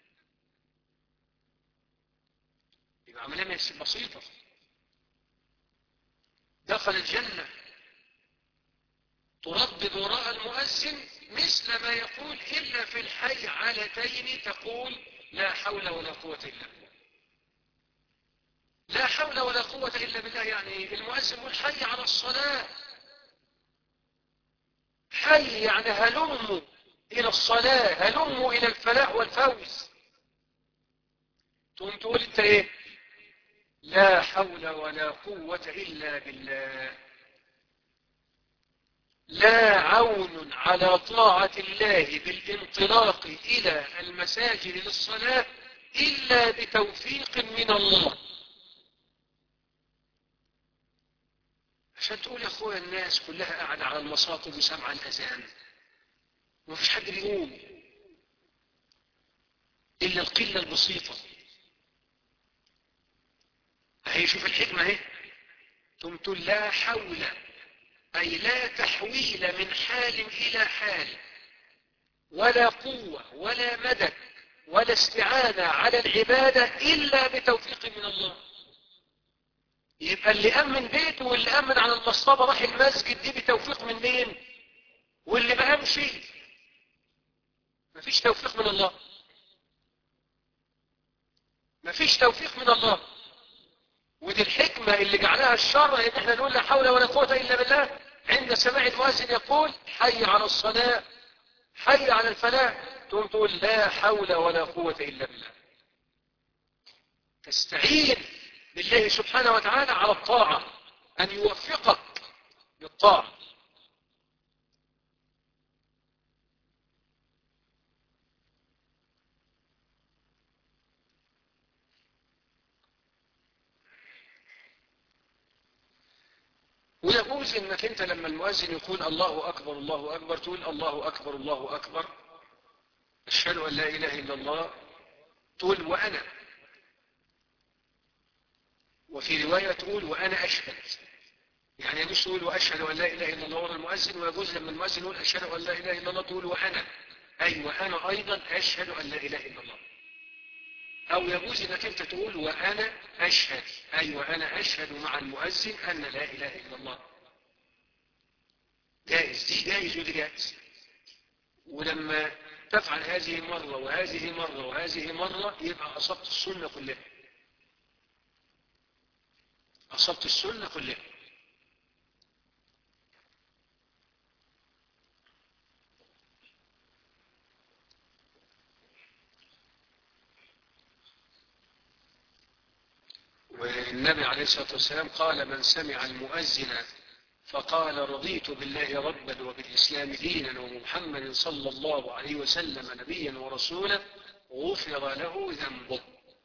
يبقى عملية بسيطة، دخل الجنة. تردد وراء المؤذن مثل ما يقول، إلا في الحي علتين تقول لا حول ولا قوة إلا بالله. لا حول ولا قوة إلا بالله يعني المؤذن يقول حي على الصلاة، حي يعني هلموا إلى الصلاة، هلموا إلى الفلاح والفوز. تقول أنت إيه؟ لا حول ولا قوة إلا بالله. لا عون على طاعة الله بالانطلاق إلى المساجد للصلاة إلا بتوفيق من الله. عشان تقول يا أخويا الناس كلها قاعدة على المصاطب وسمع الأذان ومفيش حد بيقوم إلا القلة البسيطة. هي شوف الحكمة اهي، تقول لا حول أي لا تحويل من حال إلى حال، ولا قوة ولا مدد ولا استعانة على العبادة إلا بتوفيق من الله. يبقى اللي أمن بيته واللي أمن على المصطبة راح المسجد دي بتوفيق من مين؟ واللي ما أمشي مفيش توفيق من الله، مفيش توفيق من الله. ودي الحكمة اللي جعلها الشرع ان احنا نقول لا حول ولا قوة الا بالله عند سماع المؤذن يقول حي على الصلاة، حي على الفلاح، تقول لا حول ولا قوة الا بالله. تستعين بالله سبحانه وتعالى على الطاعة، ان يوفقك للطاعة. ويجوز انك انت لما المؤذن يقول الله اكبر الله اكبر تقول الله اكبر الله اكبر، اشهد ان لا اله الا الله، تقول وانا، وفي رواية تقول وانا اشهد. يعني يجوز تقول واشهد ان لا اله الا الله ورا المؤذن، ويجوز لما المؤذن يقول اشهد ان لا اله الا الله تقول وانا، اي وانا ايضا اشهد ان لا اله الا الله. او يجوز انك انت تقول وانا اشهد، اي وانا اشهد مع المؤذن ان لا اله الا الله. جائز، دي جائز ودي جائز. ولما تفعل هذه مرة وهذه مرة وهذه مرة يبقى أصبت السنة كلها، أصبت السنة كلها. والنبي عليه الصلاة والسلام قال من سمع المؤذن فقال رضيت بالله ربا وبالإسلام دينا ومحمد صلى الله عليه وسلم نبيا ورسولا غفر له ذنبه.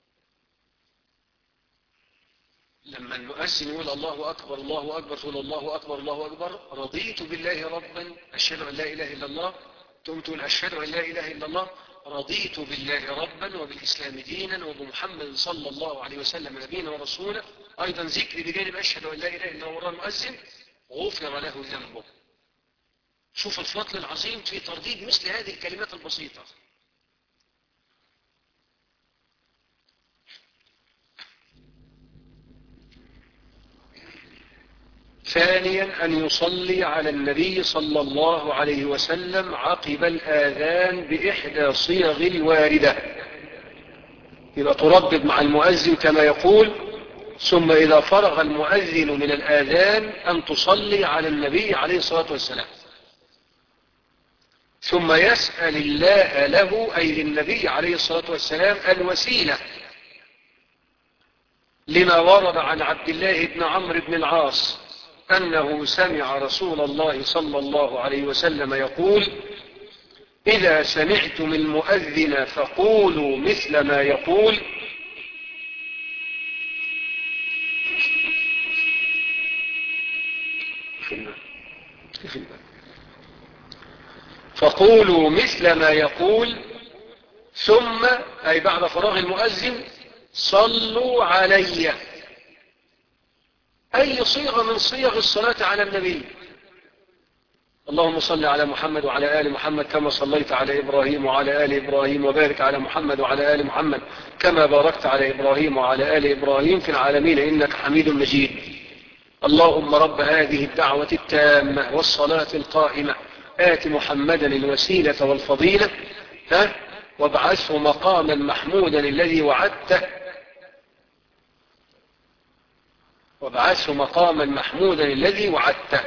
لما المؤذن يقول الله أكبر الله أكبر تقول الله أكبر الله أكبر، رضيت بالله ربا أشهد أن لا إله إلا الله، تقول أشهد أن لا إله إلا الله، رضيت بالله ربا وبالإسلام دينا وبمحمد صلى الله عليه وسلم نبيا ورسولا، أيضا ذكر بجانب أشهد أن لا إله إلا الله وراء المؤذن غفر له ذنبه. شوف الفضل العظيم في ترديد مثل هذه الكلمات البسيطة. ثانيا أن يصلي على النبي صلى الله عليه وسلم عقب الآذان بإحدى صيغ الواردة. يبقى تردد مع المؤذن كما يقول، ثم إذا فرغ المؤذن من الآذان أن تصلي على النبي عليه الصلاة والسلام، ثم يسأل الله له أي للنبي عليه الصلاة والسلام الوسيلة لما ورد عن عبد الله بن عمرو بن العاص أنه سمع رسول الله صلى الله عليه وسلم يقول: إذا سمعتم المؤذن فقولوا مثل ما يقول ثم أي بعد فراغ المؤذن صلوا علي. أي صيغة من صيغ الصلاة على النبي: اللهم صل على محمد وعلى آل محمد كما صليت على إبراهيم وعلى آل إبراهيم، وبارك على محمد وعلى آل محمد كما باركت على إبراهيم وعلى آل إبراهيم في العالمين إنك حميد مجيد. اللهم رب هذه الدعوة التامة والصلاة القائمة آت محمدا الوسيلة والفضيلة وابعثه مقاما محمودا الذي وعدته.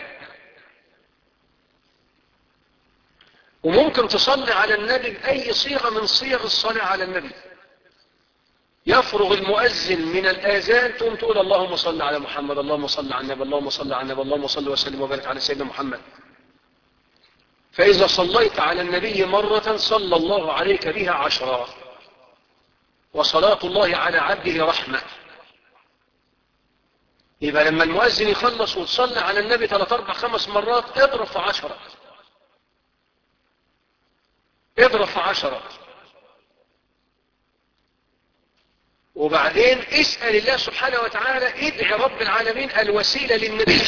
وممكن تصلي على النبي بأي صيغة من صيغ الصلاة على النبي. يفرغ المؤذن من الآذان تقوم تقول: اللهم صل على محمد، اللهم صل على النبي، اللهم صل على النبي، اللهم صل وسلم وبارك على سيدنا محمد. فإذا صليت على النبي مرة صلى الله عليك بها 10، وصلاة الله على عبده رحمة. يبقى لما المؤذن يخلص وتصلي على النبي 3 4 5 مرات اضرب في 10. وبعدين اسأل الله سبحانه وتعالى، ادعي رب العالمين الوسيلة للنبي.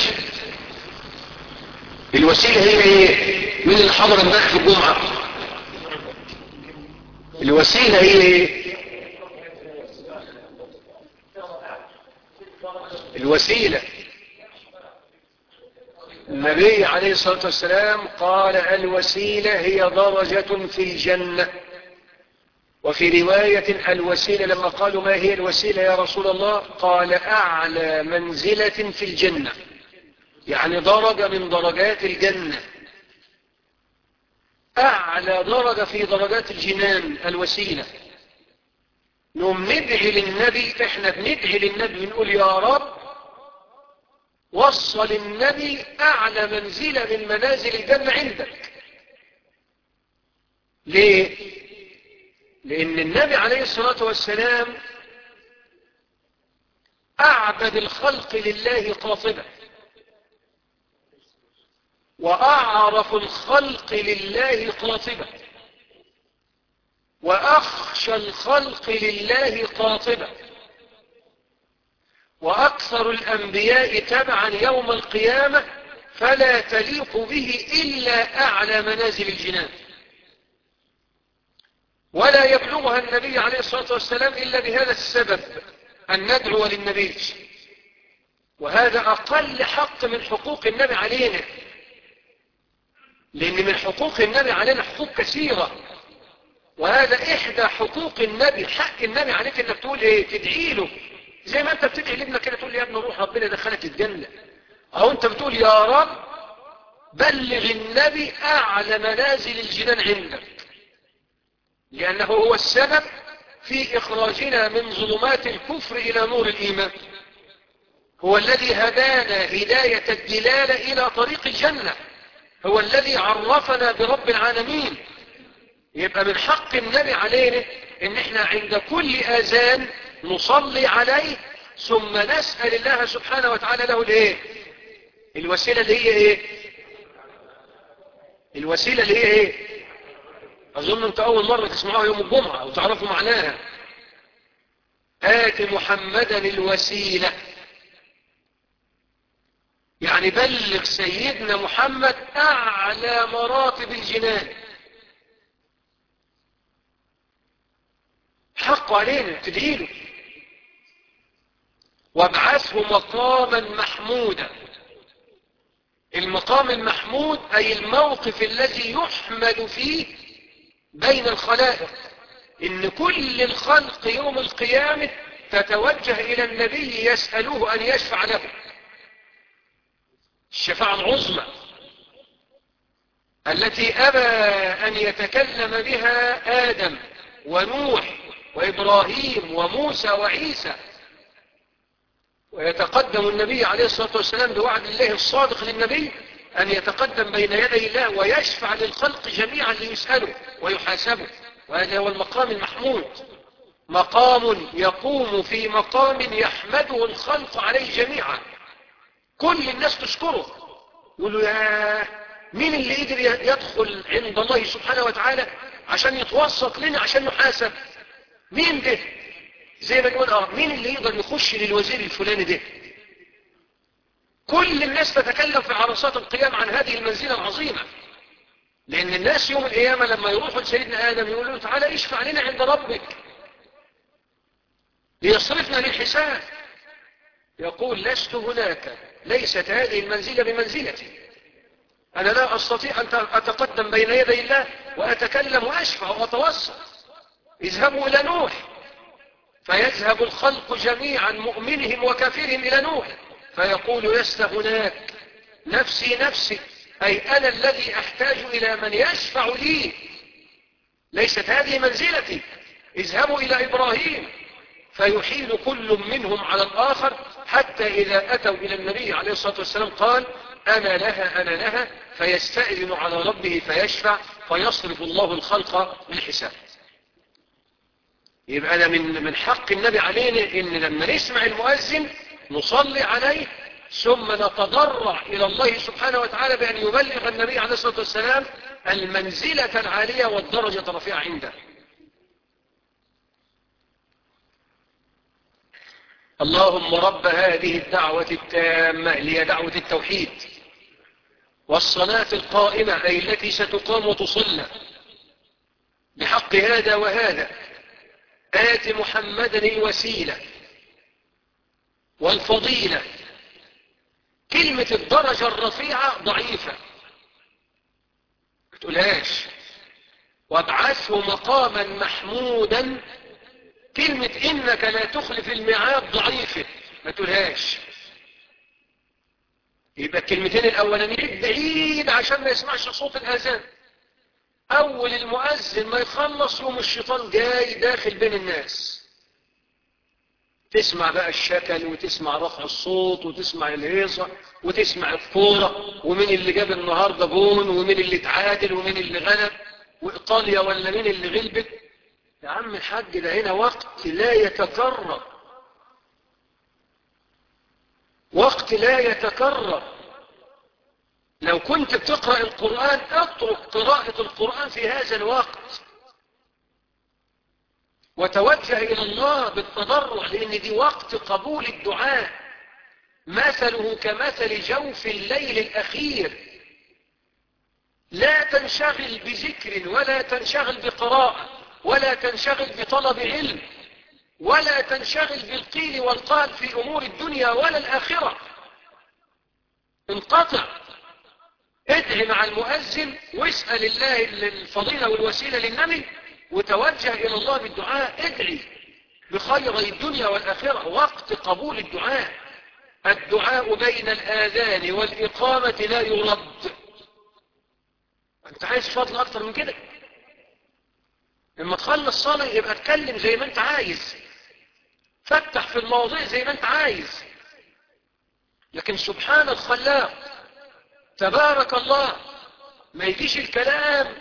الوسيلة هي ايه؟ من اللي حضر امبارح في الجمعة؟ الوسيلة هي ايه؟ الوسيلة النبي عليه الصلاة والسلام قال: الوسيلة هي درجة في الجنة. وفي رواية: الوسيلة لما قالوا: ما هي الوسيلة يا رسول الله؟ قال: أعلى منزلة في الجنة، يعني درجة من درجات الجنة، أعلى درجة في درجات الجنان الوسيلة. نقوم ندعي للنبي، احنا بندعي للنبي نقول: يا رب وصل النبي أعلى منزلة من منازل الجنة عندك. ليه؟ لأن النبي عليه الصلاة والسلام أعبد الخلق لله قاطبة، وأعرف الخلق لله قاطبة، وأخشى الخلق لله قاطبة، وأكثر الأنبياء تبعا يوم القيامة، فلا تليق به إلا أعلى منازل الجنان، ولا يبلغها النبي عليه الصلاة والسلام إلا بهذا السبب، أن ندعو للنبي. وهذا أقل حق من حقوق النبي علينا، لأن من حقوق النبي علينا حقوق كثيرة، وهذا إحدى حقوق النبي. حق النبي عليك أنك تقول إيه؟ تدعي له، زي ما أنت بتدعي لابنك كده، تقول لي: يا ابن روح ربنا دخلك الجنة. أو أنت بتقول: يا رب بلغ النبي أعلى منازل الجنان عندك، لأنه هو السبب في إخراجنا من ظلمات الكفر إلى نور الإيمان. هو الذي هدانا هداية الدلالة إلى طريق الجنة، هو الذي عرفنا برب العالمين. يبقى من حق النبي علينا ان احنا عند كل اذان نصلي عليه، ثم نسأل الله سبحانه وتعالى له الايه؟ الوسيلة اللي هي ايه؟ الوسيلة اللي هي ايه؟ اظن انت اول مرة تسمعوها يوم الجمعة وتعرفوا معناها. آت محمدا الوسيلة، يعني بلغ سيدنا محمد أعلى مراتب الجنان. حق علينا تدعي له. وابعثه مقاما محمودا. المقام المحمود أي الموقف الذي يحمد فيه بين الخلائق، إن كل الخلق يوم القيامة تتوجه إلى النبي يسألوه أن يشفع له الشفاعة العظمى التي أبى أن يتكلم بها آدم ونوح وإبراهيم وموسى وعيسى. ويتقدم النبي عليه الصلاة والسلام بوعد الله الصادق للنبي أن يتقدم بين يدي الله ويشفع للخلق جميعا ليسأله ويحاسبه. وهذا هو المقام المحمود، مقام يقوم في مقام يحمده الخلق عليه جميعا. كل الناس تشكره، يقولوا يا مين اللي قدر يدخل عند الله سبحانه وتعالى عشان يتوسط لنا عشان نحاسب؟ مين ده؟ زي ما نقول مين اللي يقدر يخش للوزير الفلاني ده؟ كل الناس تتكلم في عرصات القيام عن هذه المنزلة العظيمة، لأن الناس يوم القيامة لما يروحوا لسيدنا آدم يقولوا له تعالى اشفع لنا عند ربك ليصرفنا للحساب، يقول لست هناك، ليست هذه المنزلة بمنزلتي، أنا لا أستطيع أن أتقدم بين يدي الله وأتكلم وأشفع وأتوسط. اذهبوا إلى نوح، فيذهب الخلق جميعا مؤمنهم وكافرهم إلى نوح فيقول لست هناك، نفسي نفسي، أي أنا الذي أحتاج إلى من يشفع لي، ليست هذه منزلتي. اذهبوا إلى إبراهيم، فيحيل كل منهم على الآخر حتى إذا أتوا إلى النبي عليه الصلاة والسلام قال أنا لها أنا لها، فيستأذن على ربه فيشفع فيصرف الله الخلق للحساب. يبقى أنا من حق النبي علينا إن لما نسمع المؤذن نصلي عليه ثم نتضرع إلى الله سبحانه وتعالى بأن يبلغ النبي عليه الصلاة والسلام المنزلة العالية والدرجة الرفيعة عنده. اللهم رب هذه الدعوة التامة اللي دعوة التوحيد والصلاة القائمة أي التي ستقام وتصلى بحق هذا وهذا، آت محمدا الوسيلة والفضيلة. كلمة الدرجة الرفيعة ضعيفة ما تقولهاش، وابعثه مقاما محمودا. كلمة إنك لا تخلف الميعاد ضعيفة ما تقولهاش. يبقى الكلمتين الأولانيين بعيد عشان ما يسمعش صوت الأذان. أول المؤذن ما يخلص يوم الشيطان جاي داخل بين الناس، تسمع بقى الشكل وتسمع رفع الصوت وتسمع الهيصة وتسمع الكورة ومين اللي جاب النهاردة جون ومين اللي اتعادل ومين اللي غلب وإيطاليا ولا مين اللي غلبت. يا عم الحاج ده هنا وقت لا يتكرر، وقت لا يتكرر. لو كنت بتقرأ القرآن اترك قراءة القرآن في هذا الوقت وتوجه إلى الله بالتضرع، لأن دي وقت قبول الدعاء. مثله كمثل جوف الليل الأخير، لا تنشغل بذكر ولا تنشغل بقراءة ولا تنشغل بطلب علم ولا تنشغل بالقيل والقال في أمور الدنيا ولا الآخرة. انقطع، ادعي مع المؤذن واسأل الله الفضيلة والوسيلة للنبي وتوجه إلى الله بالدعاء. ادعي بخيري الدنيا والآخرة، وقت قبول الدعاء. الدعاء بين الآذان والإقامة لا يرد. أنت عايز فضل أكتر من كده؟ لما تخلص صلاة يبقى اتكلم زي ما أنت عايز، فتح في المواضيع زي ما أنت عايز، لكن سبحان الخلاق تبارك الله ما يجيش الكلام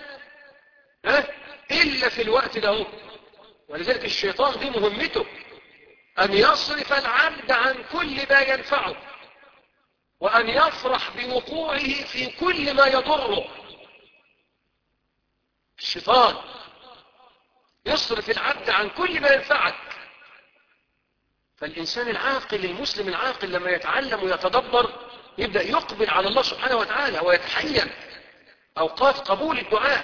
إلا في الوقت ده. ولذلك الشيطان دي مهمته أن يصرف العبد عن كل ما ينفعه وأن يفرح بوقوعه في كل ما يضره. الشيطان يصرف العبد عن كل ما ينفعك. فالإنسان العاقل المسلم العاقل لما يتعلم ويتدبر يبدأ يقبل على الله سبحانه وتعالى ويتحين أوقات قبول الدعاء.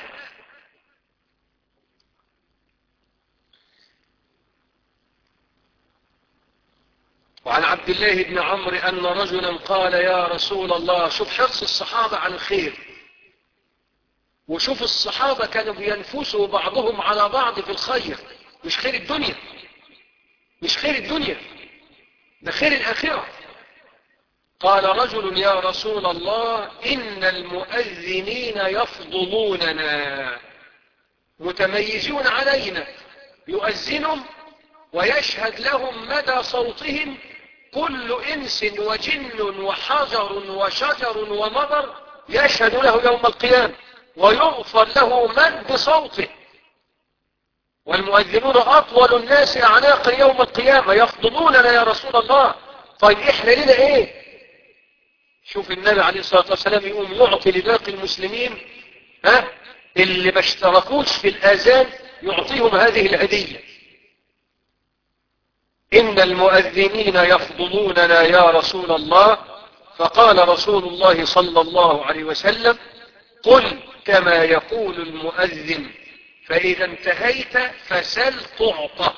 وعن عبد الله بن عمرو أن رجلا قال يا رسول الله، شوف حرص الصحابة على الخير، وشوف الصحابة كانوا بينفسوا بعضهم على بعض في الخير، مش خير الدنيا، مش خير الدنيا، ده خير الآخرة. قال رجل يا رسول الله إن المؤذنين يفضلوننا، متميزون علينا، يؤذنهم ويشهد لهم مدى صوتهم كل إنس وجن وحجر وشجر ومطر يشهد له يوم القيامة ويغفر له من بصوته، والمؤذنون أطول الناس أعناقا يوم القيامة يخضبوننا يا رسول الله. طيب إحنا لنا إيه؟ شوف النبي عليه الصلاة والسلام يقوم يعطي لباقي المسلمين اللي ما اشتركوش في الآذان يعطيهم هذه الهدية. إن المؤذنين يفضلوننا يا رسول الله. فقال رسول الله صلى الله عليه وسلم قل كما يقول المؤذن فإذا انتهيت فسل تعطى.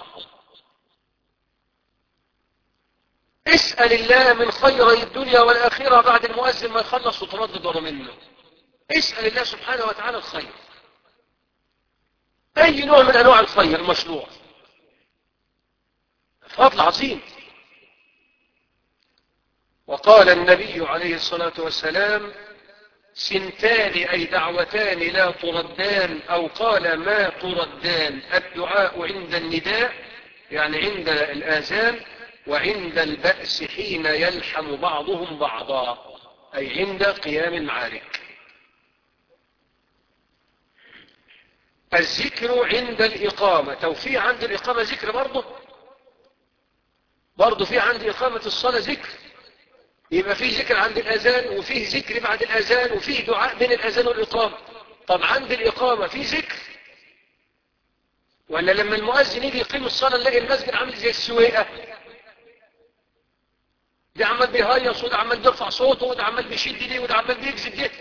اسأل الله من خيري الدنيا والآخرة بعد المؤذن ما يخلص وتردد ورا منه. اسأل الله سبحانه وتعالى الخير، أي نوع من أنواع الخير مشروع، فضل عظيم. وقال النبي عليه الصلاة والسلام سنتان أي دعوتان لا تردان، أو قال ما تردان، الدعاء عند النداء يعني عند الآذان، وعند البأس حين يلحم بعضهم بعضا أي عند قيام المعارك. الذكر عند الإقامة، توفي عند الإقامة ذكر برضه في عند إقامة الصلاة ذكر، يبقى فيه ذكر عند الأذان وفيه ذكر بعد الأذان وفيه دعاء بين الأذان والإقامة. طب عند الإقامة فيه ذكر، ولا لما المؤذن يجي يقيم الصلاة نلاقي المسجد عامل زي السويقة، ده عمال بيهيص وده عمال بيرفع صوته وده عمال بيشد دي وده عمال بيجذب دي.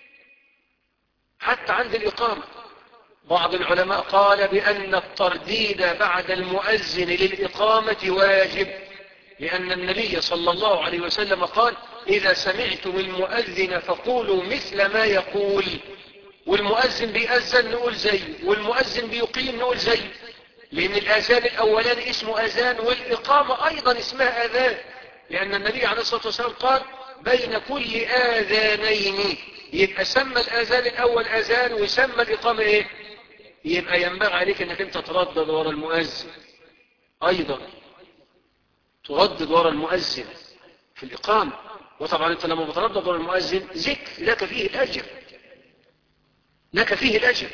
حتى عند الإقامة بعض العلماء قال بأن الترديد بعد المؤذن للإقامة واجب، لأن النبي صلى الله عليه وسلم قال إذا سمعتم المؤذن فقولوا مثل ما يقول. والمؤذن بيأذن نقول زي، والمؤذن بيقيم نقول زي، لأن الأذان الأولاني اسمه أذان والإقامة أيضا اسمها أذان، لأن النبي عليه الصلاة والسلام قال بين كل آذانين، يبقى سمى الأذان الأول أذان ويسمى الإقامة إيه؟ يبقى ينبغي عليك أنك أنت تردد وراء المؤذن، أيضا تردد وراء المؤذن في الإقامة. وطبعا أنت لما بتردد وراء المؤذن ذكر لك فيه الأجر، لك فيه الأجر.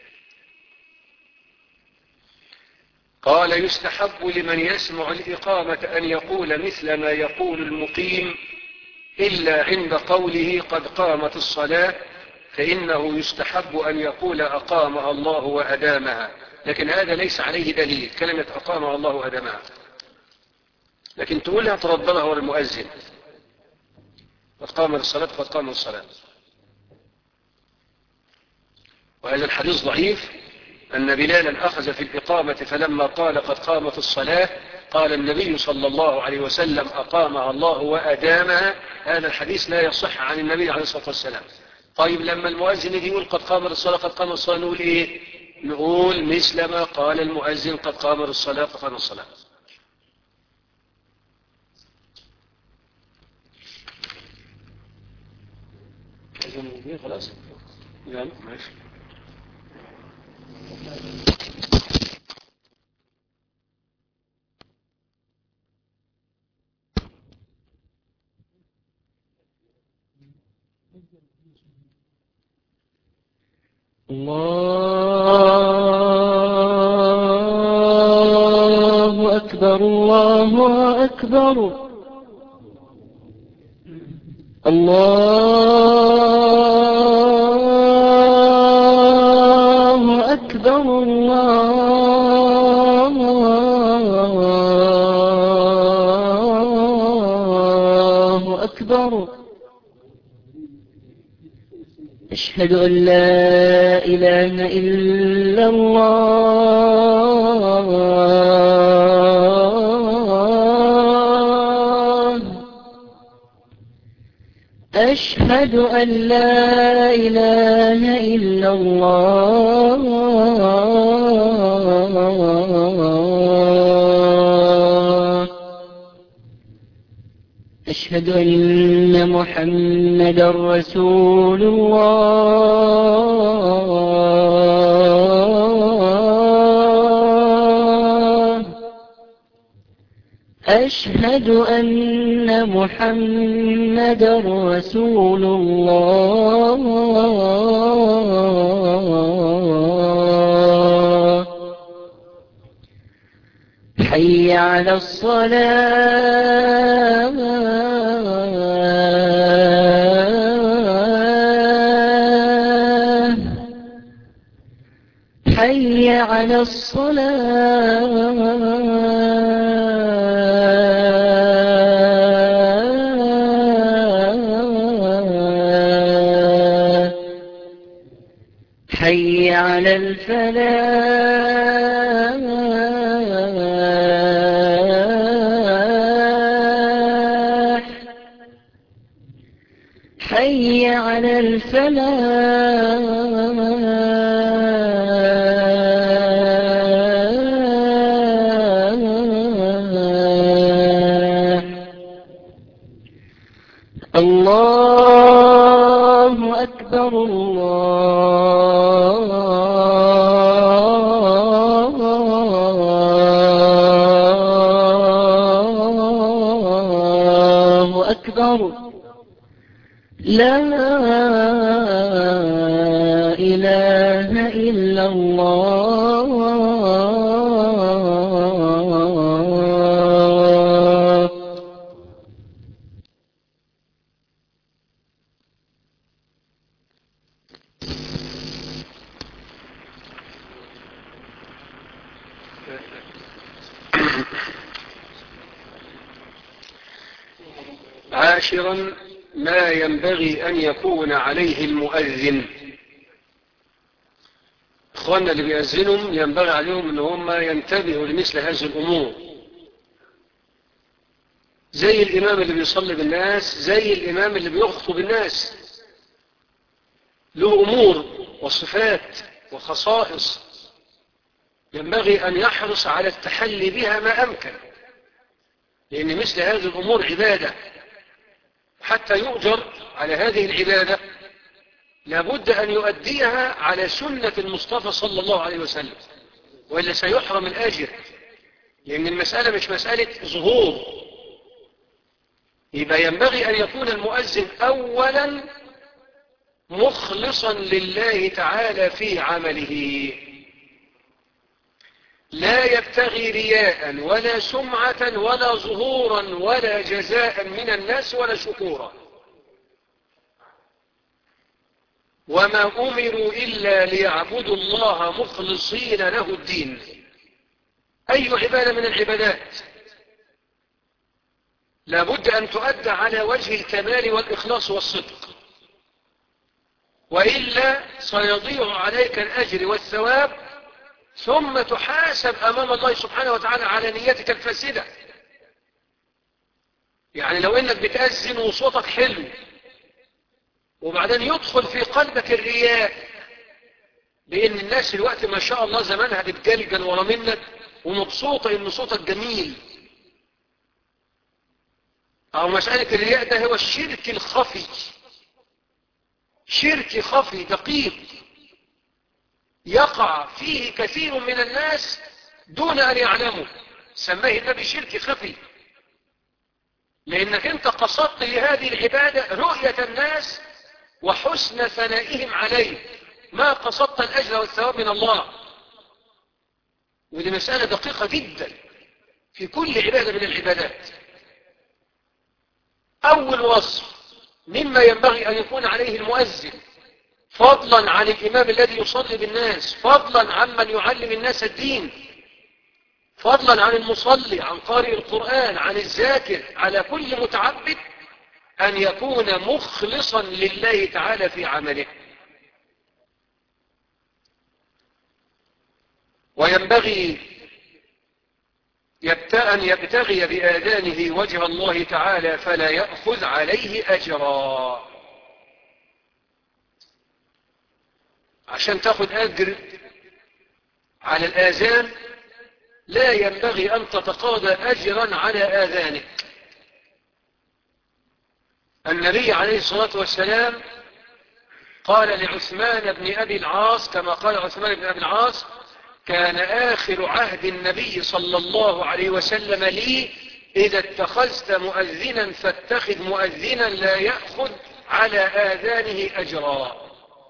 قال يستحب لمن يسمع الإقامة أن يقول مثل ما يقول المقيم إلا عند قوله قد قامت الصلاة، فإنه يستحب أن يقول أقامها الله وأدامها، لكن هذا ليس عليه دليل كلمة أقامها الله وأدامها، لكن تقولها ترددها ورا المؤذن قد قامت الصلاة قد قامت الصلاة. وهذا الحديث ضعيف، أن بلالا أخذ في الإقامة فلما قال قد قامت الصلاة قال النبي صلى الله عليه وسلم أقامها الله وأدامها. هذا الحديث لا يصح عن النبي عليه الصلاة والسلام. طيب لما المؤذن يجي يقول قد قامت الصلاة قد قامت الصلاة نقول إيه؟ نقول مثل ما قال المؤذن قد قامت الصلاة قد قامت الصلاة. خلاص يعني ماشي. الله أكبر الله أكبر الله أكبر الله أكبر. أشهد أن لا إله إلا الله. أشهد أن لا إله إلا الله. أشهد أن محمدا رسول الله. أشهد أن محمدا رسول الله. حي على الصلاة. حي على الصلاة. حي على الفلاح. حي على الفلاح. الله أكبر الله أكبر. لا إله إلا الله. عاشرا ما ينبغي أن يكون عليه المؤذن. إخواننا اللي بيأذنهم ينبغي عليهم أن هم ينتبهوا لمثل هذه الأمور، زي الإمام اللي بيصلي بالناس، زي الإمام اللي بيخطب الناس، له أمور وصفات وخصائص ينبغي أن يحرص على التحلي بها ما أمكن، لأن مثل هذه الأمور عبادة، حتى يؤجر على هذه العبادة لابد أن يؤديها على سنة المصطفى صلى الله عليه وسلم، وإلا سيحرم الأجر، لأن المسألة مش مسألة ظهور. يبقى ينبغي أن يكون المؤذن أولا مخلصا لله تعالى في عمله، لا يبتغي رياء ولا سمعة ولا ظهورا ولا جزاء من الناس ولا شكورا. وما أمروا إلا ليعبدوا الله مخلصين له الدين. أي عبادة من العبادات لابد أن تؤدى على وجه الكمال والإخلاص والصدق، وإلا سيضيع عليك الأجر والثواب، ثم تحاسب أمام الله سبحانه وتعالى على نيتك الفاسدة. يعني لو إنك بتأذن وصوتك حلو وبعدين يدخل في قلبك الرياء، لأن الناس الوقت ما شاء الله زمانها بتجلجل ورا منك ومبسوطة إن صوتك جميل، أو مسألة الرياء ده هو الشرك الخفي، شرك خفي دقيق يقع فيه كثير من الناس دون أن يعلموا، سماه النبي شرك خفي، لأنك أنت قصدت لهذه العبادة رؤية الناس وحسن ثنائهم عليه، ما قصدت الأجر والثواب من الله. ودي مسألة دقيقة جدا في كل عبادة من العبادات. أول وصف مما ينبغي أن يكون عليه المؤذن، فضلا عن الإمام الذي يصلي بالناس، فضلا عن من يعلم الناس الدين، فضلا عن المصلي، عن قارئ القرآن، عن الذاكر، على كل متعبد، أن يكون مخلصا لله تعالى في عمله. وينبغي أن يبتغي بآذانه وجه الله تعالى فلا يأخذ عليه أجرا. عشان تأخذ أجر على الآذان لا ينبغي أن تتقاضى أجرا على آذانك. النبي عليه الصلاة والسلام قال لعثمان بن أبي العاص، كما قال عثمان بن أبي العاص: كان آخر عهد النبي صلى الله عليه وسلم لي إذا اتخذت مؤذنا فاتخذ مؤذنا لا يأخذ على آذانه أجرا.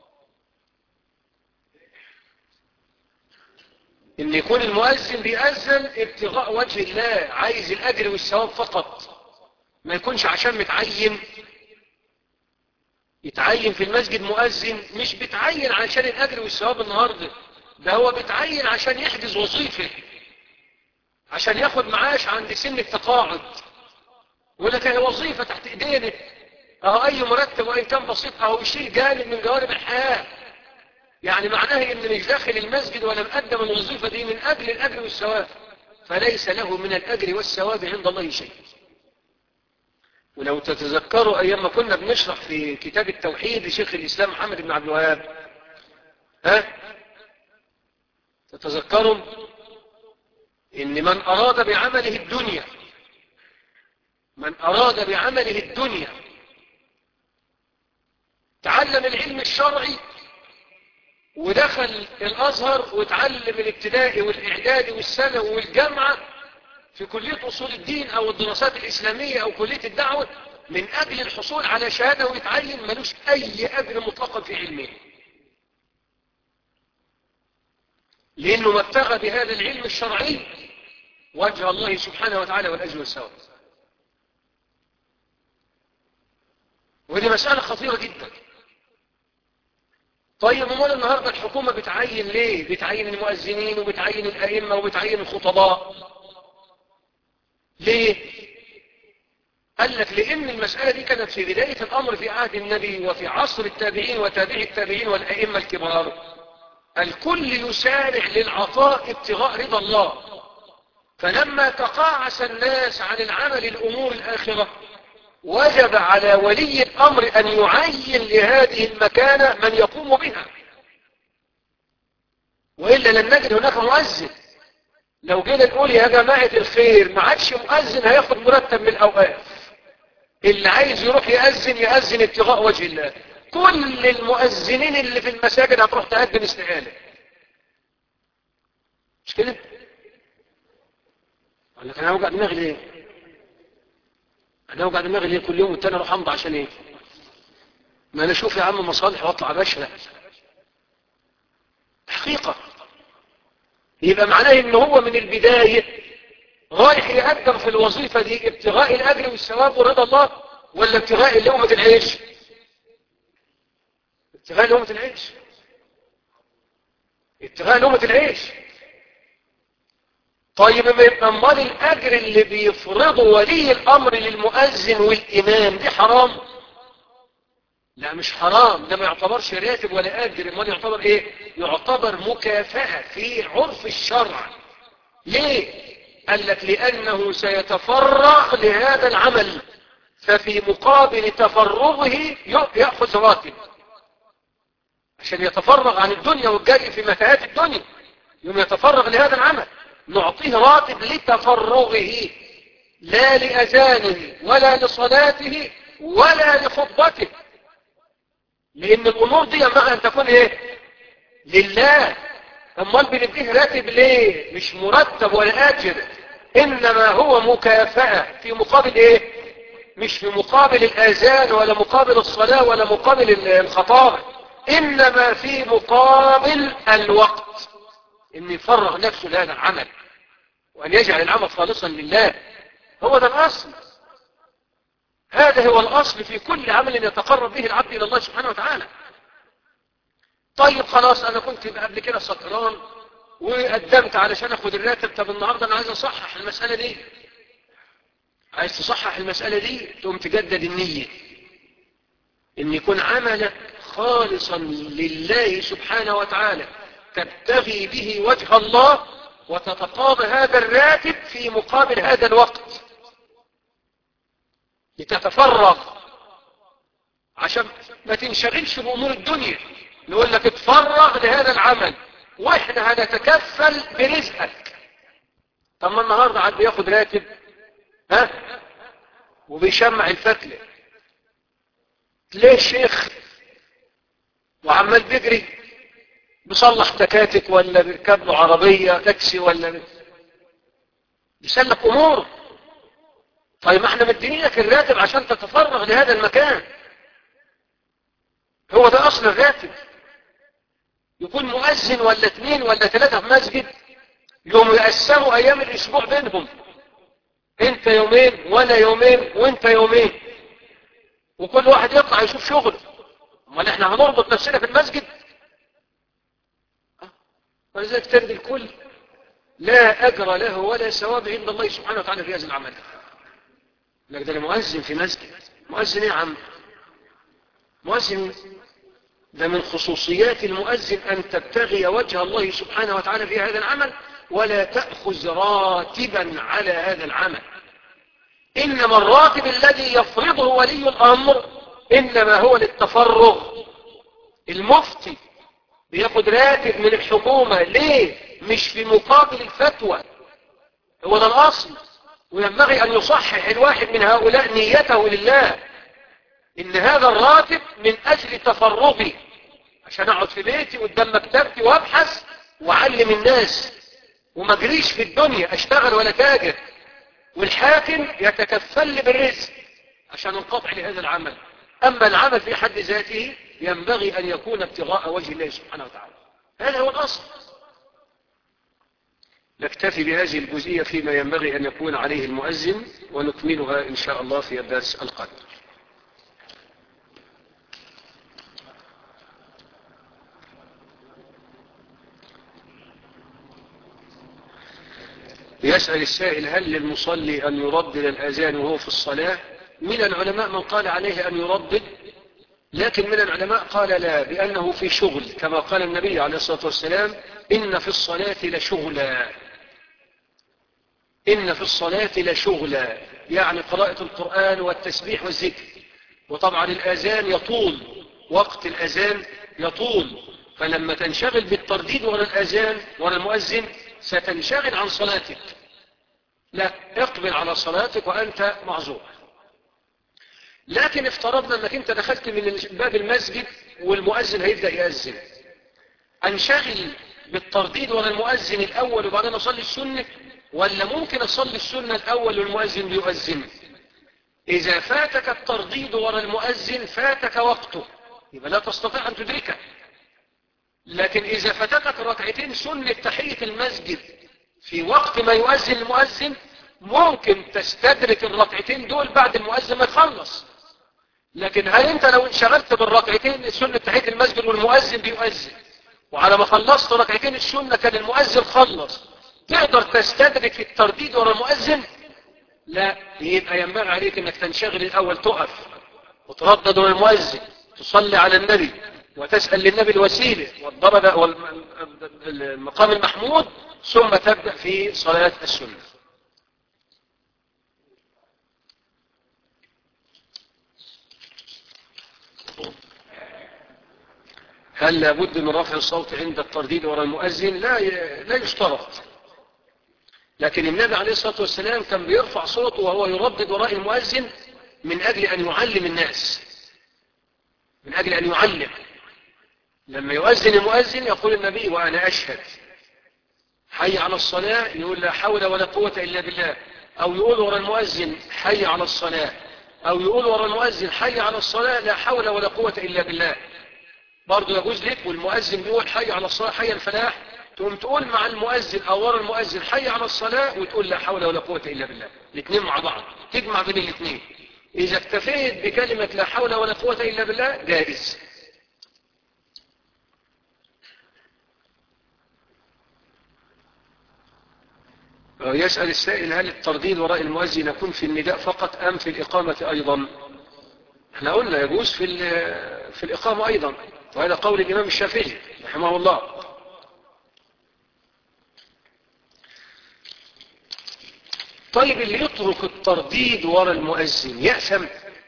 إن يكون المؤذن بيأذن ابتغاء وجه الله، عايز الأجر والثواب فقط، ما يكونش عشان يتعين في المسجد مؤذن، مش بيتعين عشان الأجر والثواب النهاردة، ده هو بيتعين عشان يحجز وظيفة، عشان ياخد معاش عند سن التقاعد، ولا كان وظيفة تحت ايدينا اهو اي مرتب وان كان بسيط اهو يشيل جانب من جوانب الحياة. يعني معناه ان مش داخل المسجد ولا مقدم الوظيفة دي من اجل الاجر والثواب، فليس له من الاجر والثواب عند الله شيء. ولو تتذكروا ايام ما كنا بنشرح في كتاب التوحيد لشيخ الاسلام محمد بن عبد الوهاب، تتذكروا ان من اراد بعمله الدنيا، من اراد بعمله الدنيا تعلم العلم الشرعي ودخل الازهر وتعلم الابتدائي والاعدادي والثانوي والجامعة في كلية اصول الدين او الدراسات الاسلامية او كلية الدعوة من اجل الحصول على شهادة ويتعلم، ملوش اي اجر مطلقا في علمه، لانه ما ابتغى بهذا العلم الشرعي وجه الله سبحانه وتعالى والاجر والثواب. ودي مسألة خطيرة جدا. طيب امال النهارده الحكومة بتعين ليه؟ بتعين المؤذنين وبتعين الائمة وبتعين الخطباء. ليه؟ قال لك لان المسألة دي كانت في بداية الامر في عهد النبي وفي عصر التابعين وتابعي التابعين والائمة الكبار، الكل يسارع للعطاء ابتغاء رضا الله، فلما تقاعس الناس عن العمل الامور الاخرة وجب على ولي الامر ان يعين لهذه المكانة من يقوم بها، وإلا لن نجد هناك مؤذن. لو جينا نقول يا جماعة الخير ما عادش مؤذن هياخد مرتب من الأوقاف، اللي عايز يروح يأذن ابتغاء وجه الله، كل المؤذنين اللي في المساجد هتروح تقدم استقالة، مش كده؟ قال لك أنا أوجع دماغي ليه؟ أنا أوجع دماغي ليه كل يوم والتاني أروح أمضي عشان إيه؟ ما أنا أشوف يا عم مصالح وأطلع بشرة. حقيقة يبقى معناه إن هو من البداية رايح يقدم في الوظيفة دي ابتغاء الأجر والثواب ورضا الله، ولا ابتغاء لقمة العيش؟ ابتغاء لقمة العيش، ابتغاء لقمة العيش. طيب امال الأجر اللي بيفرضه ولي الأمر للمؤذن والإمام دي حرام؟ لا مش حرام، ده ما يعتبرش راتب ولا أجر، امال يعتبر إيه؟ يعتبر مكافأة في عرف الشرع. ليه؟ قال لك لأنه سيتفرغ لهذا العمل، ففي مقابل تفرغه يأخذ راتب عشان يتفرغ عن الدنيا والجري في متاهات الدنيا، يوم يتفرغ لهذا العمل نعطيه راتب لتفرغه، لا لأذانه ولا لصلاته ولا لخطبته، لأن الأمور دي ينبغي أن تكون إيه؟ لله. امال بنديه راتب ليه؟ مش مرتب ولا اجر، انما هو مكافأة في مقابل ايه؟ مش في مقابل الاذان ولا مقابل الصلاة ولا مقابل الخطابة، انما في مقابل الوقت، ان يفرغ نفسه لهذا العمل وان يجعل العمل خالصا لله. هو ده الاصل، هذا هو الاصل في كل عمل يتقرب به العبد الى الله سبحانه وتعالى. طيب خلاص انا كنت قبل كده سكران وقدمت علشان اخد الراتب، طب النهارده انا عايز اصحح المسألة دي. عايز تصحح المسألة دي تقوم تجدد النية ان يكون عملك خالصا لله سبحانه وتعالى، تبتغي به وجه الله وتتقاضى هذا الراتب في مقابل هذا الوقت، لتتفرغ عشان ما تنشغلش بأمور الدنيا. نقول لك اتفرغ لهذا العمل واحنا هنتكفل برزقك. طب ما النهارده عاد بياخد راتب وبيشمع الفتله، ليه الشيخ وعمال بيجري بيصلح تكاتك ولا بيركب له عربيه تاكسي ولا بيسلك امور، طيب ما احنا مدينين لك الراتب عشان تتفرغ لهذا المكان، هو ده اصل الراتب. يكون مؤذن ولا 2 ولا 3 في مسجد، يوم يقسموا ايام الاسبوع بينهم، انت يومين وانا يومين وانت يومين، وكل واحد يطلع يشوف شغل. امال احنا هنربط نفسنا في المسجد؟ ولذلك تجد الكل لا اجر له ولا ثواب عند الله سبحانه وتعالى في هذا العمل. لك ده مؤذن في مسجد، مؤذن ايه يا عم؟ مؤذن ده من خصوصيات المؤذن أن تبتغي وجه الله سبحانه وتعالى في هذا العمل، ولا تأخذ راتبا على هذا العمل. إنما الراتب الذي يفرضه ولي الأمر إنما هو للتفرغ. المفتي بياخد راتب من الحكومة، ليه؟ مش في مقابل الفتوى، هو ده الأصل. وينبغي أن يصحح الواحد من هؤلاء نيته لله، إن هذا الراتب من أجل تفرغي، عشان أقعد في بيتي قدام مكتبتي وأبحث وأعلم الناس، وما أجريش في الدنيا أشتغل ولا تاجر، والحاكم يتكفل لي بالرزق عشان انقطع لهذا العمل. أما العمل في حد ذاته ينبغي أن يكون ابتغاء وجه الله سبحانه وتعالى، هذا هو الأصل. نكتفي بهذه الجزئية فيما ينبغي أن يكون عليه المؤذن، ونكملها إن شاء الله في الدرس القادم. يسأل السائل: هل للمصلي أن يردد الأذان وهو في الصلاة؟ من العلماء من قال عليه أن يردد، لكن من العلماء قال لا، بأنه في شغل، كما قال النبي عليه الصلاة والسلام: إن في الصلاة لشغلا. إن في الصلاة لشغلا، يعني قراءة القرآن والتسبيح والذكر. وطبعا الأذان يطول، وقت الأذان يطول، فلما تنشغل بالترديد وراء الأذان وراء المؤذن ستنشغل عن صلاتك. لا، اقبل على صلاتك وأنت معذور. لكن افترضنا أنك أنت دخلت من باب المسجد والمؤذن هيبدأ يأذن، أنشغل بالترديد وراء المؤذن الأول وبعدين أصلي السنة، ولا ممكن أصلي السنة الأول والمؤذن بيؤذن؟ إذا فاتك الترديد وراء المؤذن فاتك وقته، يبقى لا تستطيع أن تدركه. لكن إذا فاتتك ركعتين سنة تحية المسجد في وقت ما يؤذن المؤذن، ممكن تستدرك الركعتين دول بعد المؤذن ما يخلص. لكن هل أنت لو انشغلت بالركعتين سنة تحية المسجد والمؤذن بيؤذن، وعلى ما خلصت ركعتين السنة كان المؤذن خلص، تقدر تستدرك الترديد وراء المؤذن؟ لا، يبقى ينبغي عليك انك تنشغل الاول، تقف وتردد وراء المؤذن، تصلي على النبي وتسأل للنبي الوسيلة والدرجة والمقام المحمود، ثم تبدأ في صلاة السنة. هل لابد من رفع الصوت عند الترديد وراء المؤذن؟ لا يشترط. لكن النبي عليه الصلاة والسلام كان بيرفع صوته وهو يردد وراء المؤذن من أجل أن يعلم الناس، من أجل أن يعلم. لما يؤذن المؤذن يقول النبي: وأنا أشهد، حي على الصلاة، يقول: لا حول ولا قوة إلا بالله. أو يقول وراء المؤذن: حي على الصلاة. أو يقول وراء المؤذن: حي على الصلاة، لا حول ولا قوة إلا بالله. برضو يجوز لك، والمؤذن بيقول حي على الصلاة، حي الفلاح، تقوم تقول مع المؤذن أو وراء المؤذن حي على الصلاة، وتقول لا حول ولا قوة إلا بالله. الاثنين مع بعض، تجمع بين الاثنين. إذا اكتفيت بكلمة لا حول ولا قوة إلا بالله جائز. يسأل السائل: هل الترديد وراء المؤذن يكون في النداء فقط أم في الإقامة أيضا؟ احنا قلنا يجوز في الإقامة أيضا، وهذا قول الإمام الشافعي رحمه الله. طيب اللي يترك الترديد وراء المؤذن يأثم؟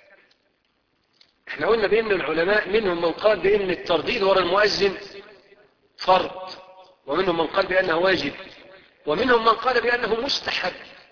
احنا قلنا بأن العلماء منهم من قال بأن الترديد وراء المؤذن فرض، ومنهم من قال بأنه واجب، ومنهم من قال بأنه مستحب.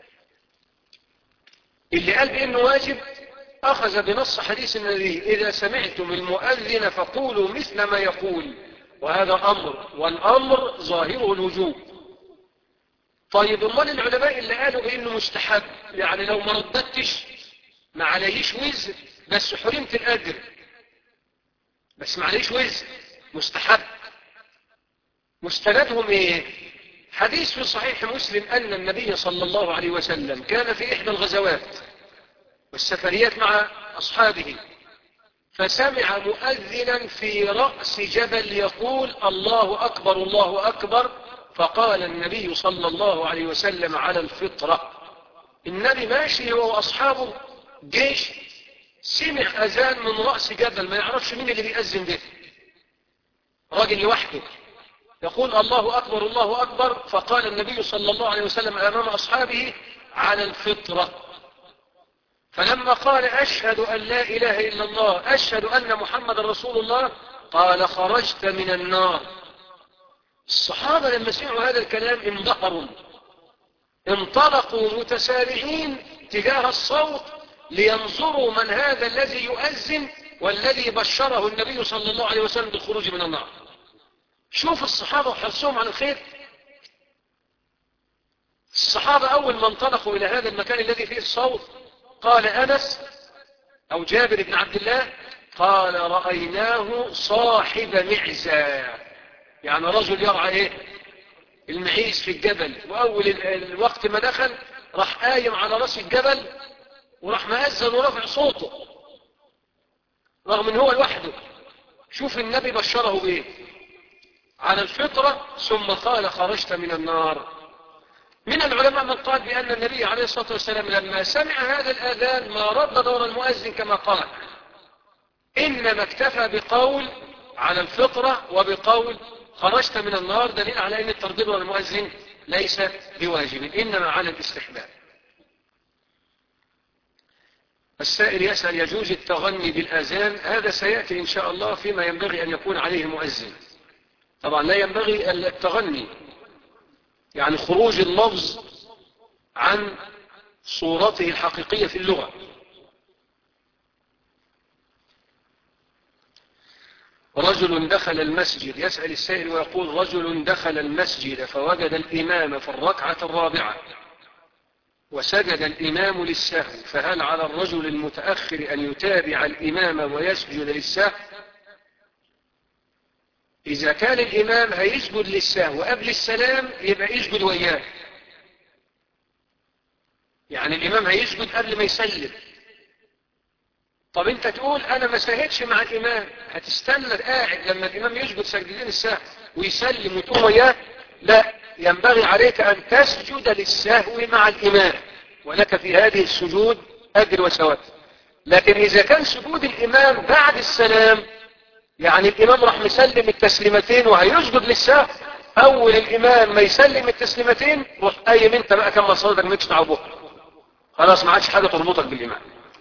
اللي قال بأنه واجب أخذ بنص حديث النبي: إذا سمعتم المؤذن فقولوا مثل ما يقول، وهذا أمر، والأمر ظاهره الوجوب. طيب امال العلماء اللي قالوا بانه مستحب، يعني لو ما رددتش ما عليش وزر بس حرمت الاجر، بس ما عليش وزر، مستحب، مستندهم ايه؟ حديث في صحيح مسلم ان النبي صلى الله عليه وسلم كان في احدى الغزوات والسفريات مع اصحابه، فسمع مؤذنا في رأس جبل يقول الله أكبر الله أكبر، فقال النبي صلى الله عليه وسلم على الفطرة. النبي ماشي هو وأصحابه جيش، سمع أذان من رأس جبل ما يعرفش مين اللي بيأذن ده، راجل لوحده يقول الله أكبر الله أكبر، فقال النبي صلى الله عليه وسلم أمام أصحابه على الفطرة. فلما قال أشهد أن لا إله إلا الله أشهد أن محمد رسول الله قال خرجت من النار. الصحابة لما سمعوا هذا الكلام انبهروا، انطلقوا متسارعين تجاه الصوت لينظروا من هذا الذي يؤذن والذي بشره النبي صلى الله عليه وسلم بالخروج من النار. شوف الصحابة وحرصهم على الخير. الصحابة أول ما انطلقوا إلى هذا المكان الذي فيه الصوت قال أنس أو جابر بن عبد الله قال رأيناه صاحب معزة، يعني رجل يرعى إيه؟ المعيز في الجبل، وأول الوقت ما دخل راح قايم على رأس الجبل وراح مأذن ورفع صوته رغم ان هو لوحده. شوف النبي بشره بإيه؟ على الفطرة، ثم قال خرجت من النار. من العلماء من قال بأن النبي عليه الصلاة والسلام لما سمع هذا الأذان ما رد دور المؤذن كما قال، إنما اكتفى بقول على الفطرة وبقول خرجت من النار، دليل على أن الترديد دور المؤذن ليس بواجب إنما على الاستحباب. السائل يسأل يجوز التغني بالأذان؟ هذا سيأتي إن شاء الله فيما ينبغي أن يكون عليه المؤذن. طبعا لا ينبغي التغني، يعني خروج اللفظ عن صورته الحقيقية في اللغة. رجل دخل المسجد، يسأل السائل ويقول رجل دخل المسجد فوجد الإمام في الركعة الرابعة وسجد الإمام للسهو، فهل على الرجل المتأخر أن يتابع الإمام ويسجد للسهو؟ إذا كان الإمام هيسجد للسهو قبل السلام يبقى يسجد وياه، يعني الإمام هيسجد قبل ما يسلم. طب أنت تقول أنا ما ساهدش مع الإمام، هتستنى قاعد لما الإمام يسجد سجدتين السهو ويسلم وتقوم وياه؟ لا، ينبغي عليك أن تسجد للسهو مع الإمام، ولك في هذه السجود أجر وثواب. لكن إذا كان سجود الإمام بعد السلام، يعني الإمام راح مسلم التسليمتين وهيسجد للسهو، أول الإمام ما يسلم التسليمتين روح قايم أنت بقى كما صلاتك مالكش دعوة بكره، خلاص ما عادش حاجة تربطك بالإمام.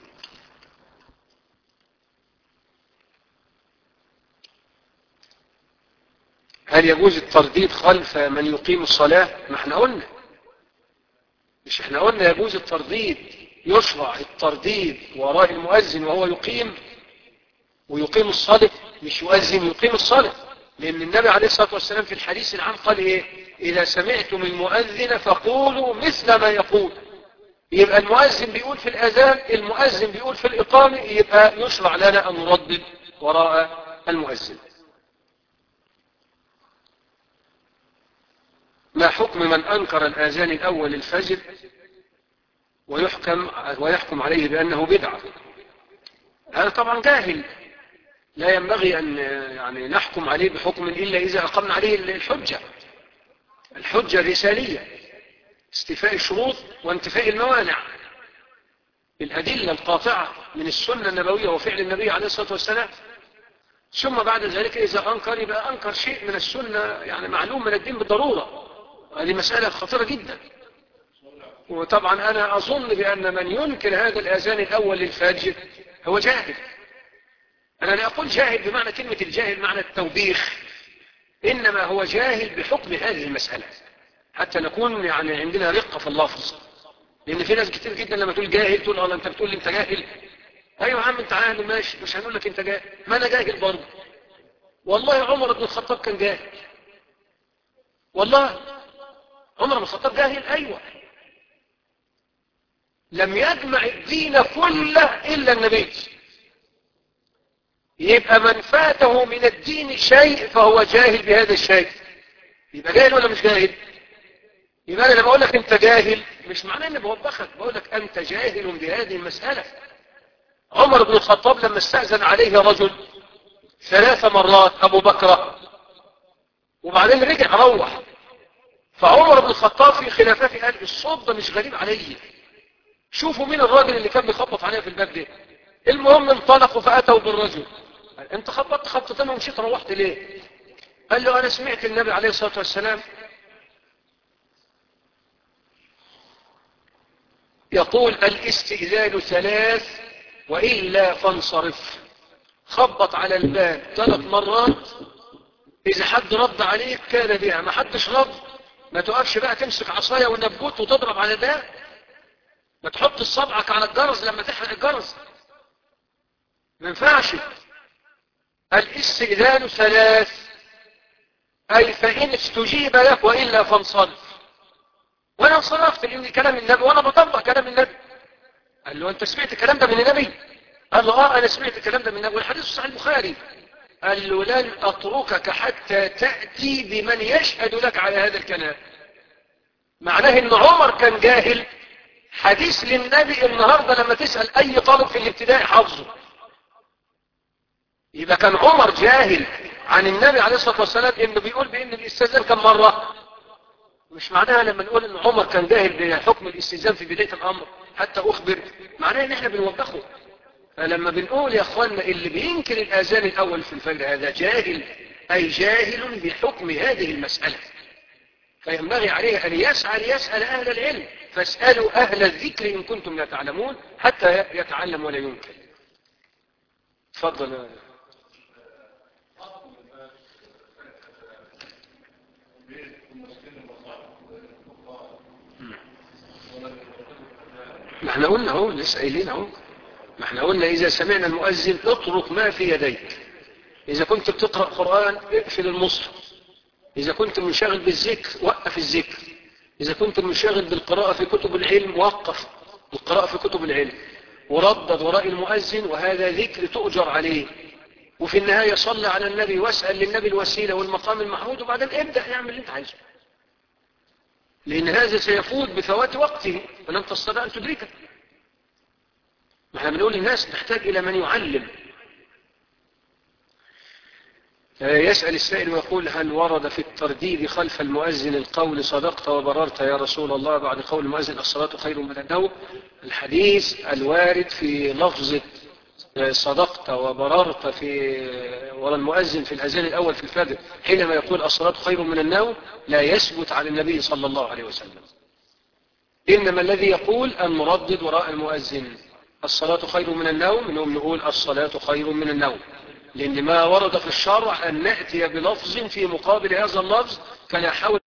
هل يجوز الترديد خلف من يقيم الصلاة؟ ما احنا قلنا، مش احنا قلنا يجوز الترديد، يشرع الترديد وراء المؤذن وهو يقيم ويقيم الصلاة، مش يؤذن يقيم الصلاة، لأن النبي عليه الصلاة والسلام في الحديث العام قال إيه؟ إذا سمعتم المؤذن فقولوا مثل ما يقول. يبقى المؤذن بيقول في الأذان، المؤذن بيقول في الإقامة، يبقى يشرع لنا أن نردد وراء المؤذن. ما حكم من أنكر الآذان الأول للفجر ويحكم عليه بأنه بدعة؟ هذا طبعا جاهل، لا ينبغي أن يعني نحكم عليه بحكم إلا إذا أقمنا عليه الحجة. الحجة الرسالية، استيفاء الشروط وانتفاء الموانع، الأدلة القاطعة من السنة النبوية وفعل النبي عليه الصلاة والسلام. ثم بعد ذلك إذا أنكر يبقى أنكر شيء من السنة يعني معلوم من الدين بالضرورة. هذه مسألة خطيرة جدا. وطبعا أنا أظن بأن من ينكر هذا الآذان الأول للفجر هو جاهل. أنا لا أقول جاهل بمعنى كلمة الجاهل معنى التوبيخ، إنما هو جاهل بحكم هذه المسألة، حتى نكون يعني عندنا رقة في اللفظ. لأن في ناس كتير جدا لما تقول جاهل تقول الله أنت بتقول لي أنت جاهل. أيوة يا عم أنت عاهل ماشي، مش هنقول لك أنت جاهل، ما أنا جاهل برضه. والله عمر بن الخطاب كان جاهل، والله عمر بن الخطاب جاهل؟ أيوة. لم يجمع الدين كله إلا النبي. يبقى من فاته من الدين شيء فهو جاهل بهذا الشيء. يبقى جاهل ولا مش جاهل؟ يبقى أنا لما أقول لك أنت جاهل مش معناه أني بوبخك، بقول لك أنت جاهل بهذه المسألة. عمر بن الخطاب لما استأذن عليه رجل 3 مرات أبو بكر وبعدين رجع روح، فعمر بن الخطاب في خلافته قال الصوت ده مش غريب علي، شوفوا مين الراجل اللي كان بيخبط عليها في الباب ده. المهم انطلقوا فأتوا بالرجل. قال انت خبطت خبطتين ومشيت روحت ليه؟ قال له انا سمعت النبي عليه الصلاة والسلام يقول الاستئذان 3 وإلا فانصرف. خبط على الباب 3 مرات، إذا حد رد عليك كان بها، ما حدش رد ما تقفش بقى تمسك عصاية ونبوت وتضرب على الباب، ما تحط صبعك على الجرس لما تحرق الجرس، ما ينفعش. الاستئذان 3 أي فإن استجيب لك وإلا فانصرف. وأنا انصرفت لأن كلام النبي وأنا بطبق كلام النبي. قال له أنت سمعت الكلام ده من النبي؟ قال له أنا سمعت الكلام ده من النبي والحديث صحيح البخاري. قال له لن أتركك حتى تأتي بمن يشهد لك على هذا الكلام. معناه إن عمر كان جاهل. حديث للنبي النهاردة لما تسأل أي طالب في الابتدائي حافظه. يبقى كان عمر جاهل عن النبي عليه الصلاة والسلام إنه بيقول بإن الاستئذان كم مرة. مش معناها لما نقول إن عمر كان جاهل بحكم الاستئذان في بداية الأمر حتى أخبر، معناها إن إحنا بنوبخه. فلما بنقول يا أخوانا اللي بينكر الآذان الأول في الفجر هذا جاهل، أي جاهل بحكم هذه المسألة، فينبغي عليه أن يسأل أهل العلم، فاسألوا أهل الذكر إن كنتم لا تعلمون حتى يتعلم ولا ينكر. تفضل. ما احنا قلنا اهو، لسه قايلين اهو، ما احنا قلنا إذا سمعنا المؤذن اترك ما في يديك. إذا كنت بتقرأ قرآن اقفل المصحف. إذا كنت منشغل بالذكر وقف الذكر. إذا كنت منشغل بالقراءة في كتب العلم وقف القراءة في كتب العلم وردد وراء المؤذن، وهذا ذكر تؤجر عليه. وفي النهاية صلى على النبي واسأل للنبي الوسيلة والمقام المحمود، وبعدين ابدأ اعمل اللي انت عايزه، لأن هذا سيفوت بفوات وقته فلن تستطيع أن تدركه. ما احنا بنقول للناس نحتاج إلى من يعلم. يسأل السائل ويقول هل ورد في الترديد خلف المؤذن القول صدقت وبررت يا رسول الله بعد قول المؤذن الصلاة خير من النوم؟ الحديث الوارد في لفظة صدقت وبررت في وراء المؤذن في الأذان الأول في الفجر حينما يقول الصلاة خير من النوم لا يثبت عن النبي صلى الله عليه وسلم. إنما الذي يقول المردد وراء المؤذن الصلاة خير من النوم، إنهم نقول الصلاة خير من النوم، لأن ما ورد في الشرع أن نأتي بلفظ في مقابل هذا اللفظ فنحاول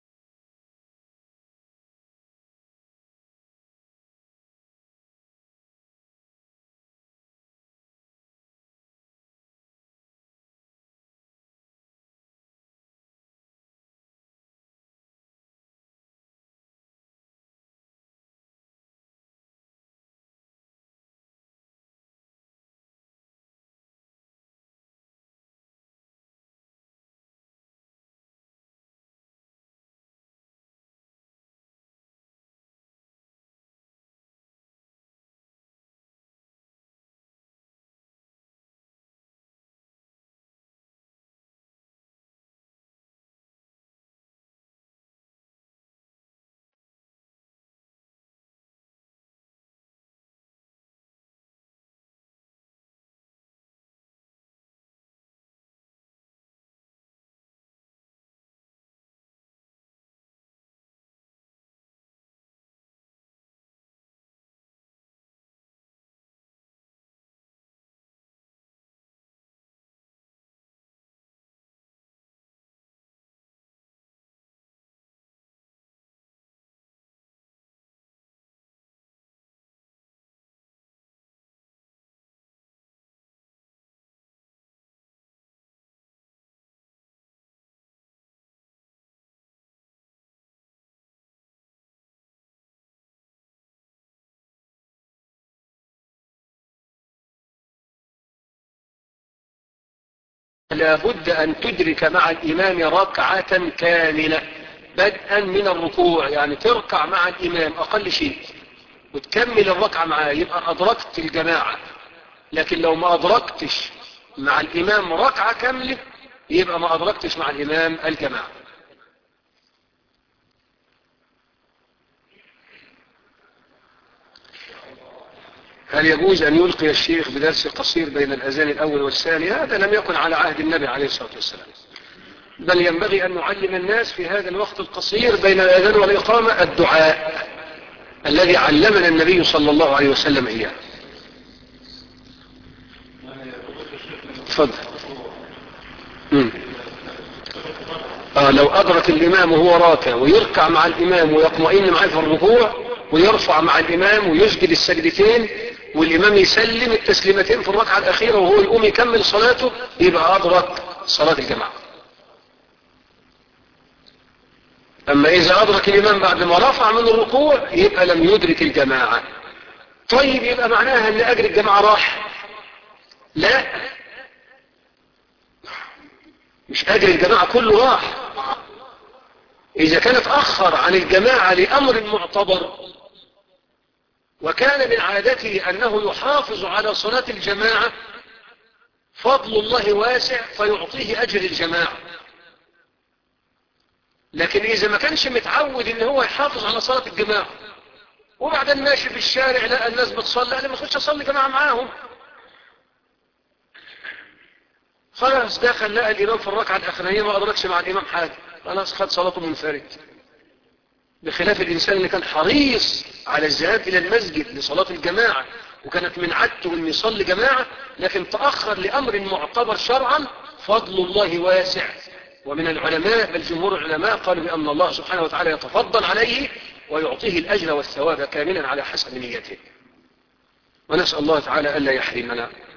لابد أن تدرك مع الإمام ركعة كاملة بدءا من الركوع، يعني تركع مع الإمام أقل شيء وتكمل الركعة معاه، يبقى أدركت الجماعة. لكن لو ما أدركتش مع الإمام ركعة كاملة يبقى ما أدركتش مع الإمام الجماعة. هل يجوز أن يلقي الشيخ بدرس قصير بين الأذان الأول والثاني؟ هذا لم يكن على عهد النبي عليه الصلاة والسلام، بل ينبغي أن نعلم الناس في هذا الوقت القصير بين الأذان والإقامة الدعاء الذي علمنا النبي صلى الله عليه وسلم إياه. تفضل. لو أدرك الإمام وهو راكع ويركع مع الإمام ويطمئن معه في الركوع ويرفع مع الإمام ويسجد السجدتين والإمام يسلم التسليمتين في الركعة الأخيرة وهو يقوم يكمل صلاته، يبقى أدرك صلاة الجماعة. أما إذا أدرك الإمام بعد ما رفع من الركوع يبقى لم يدرك الجماعة. طيب يبقى معناها أن أجر الجماعة راح؟ لا، مش أجر الجماعة كله راح. إذا كان اتأخر عن الجماعة لأمر معتبر وكان من عادته أنه يحافظ على صلاة الجماعة، فضل الله واسع فيعطيه أجر الجماعة. لكن إذا ما كانش متعود إن هو يحافظ على صلاة الجماعة وبعدين ماشي في الشارع لقى الناس بتصلي، أنا ما أخش أصلي جماعة معاهم، خلاص دخل لقى الإمام في الركعة الأخرانية ما أدركش مع الإمام حاجة، خلاص خد صلاته منفرد. بخلاف الإنسان اللي كان حريص على الذهاب إلى المسجد لصلاة الجماعة وكانت من عادته أن يصلي جماعة، لكن تأخر لأمر معتبر شرعا، فضل الله واسع. ومن العلماء بل جمهور العلماء قالوا بأن الله سبحانه وتعالى يتفضل عليه ويعطيه الأجر والثواب كاملا على حسب نيته. ونسأل الله تعالى ألا يحرمنا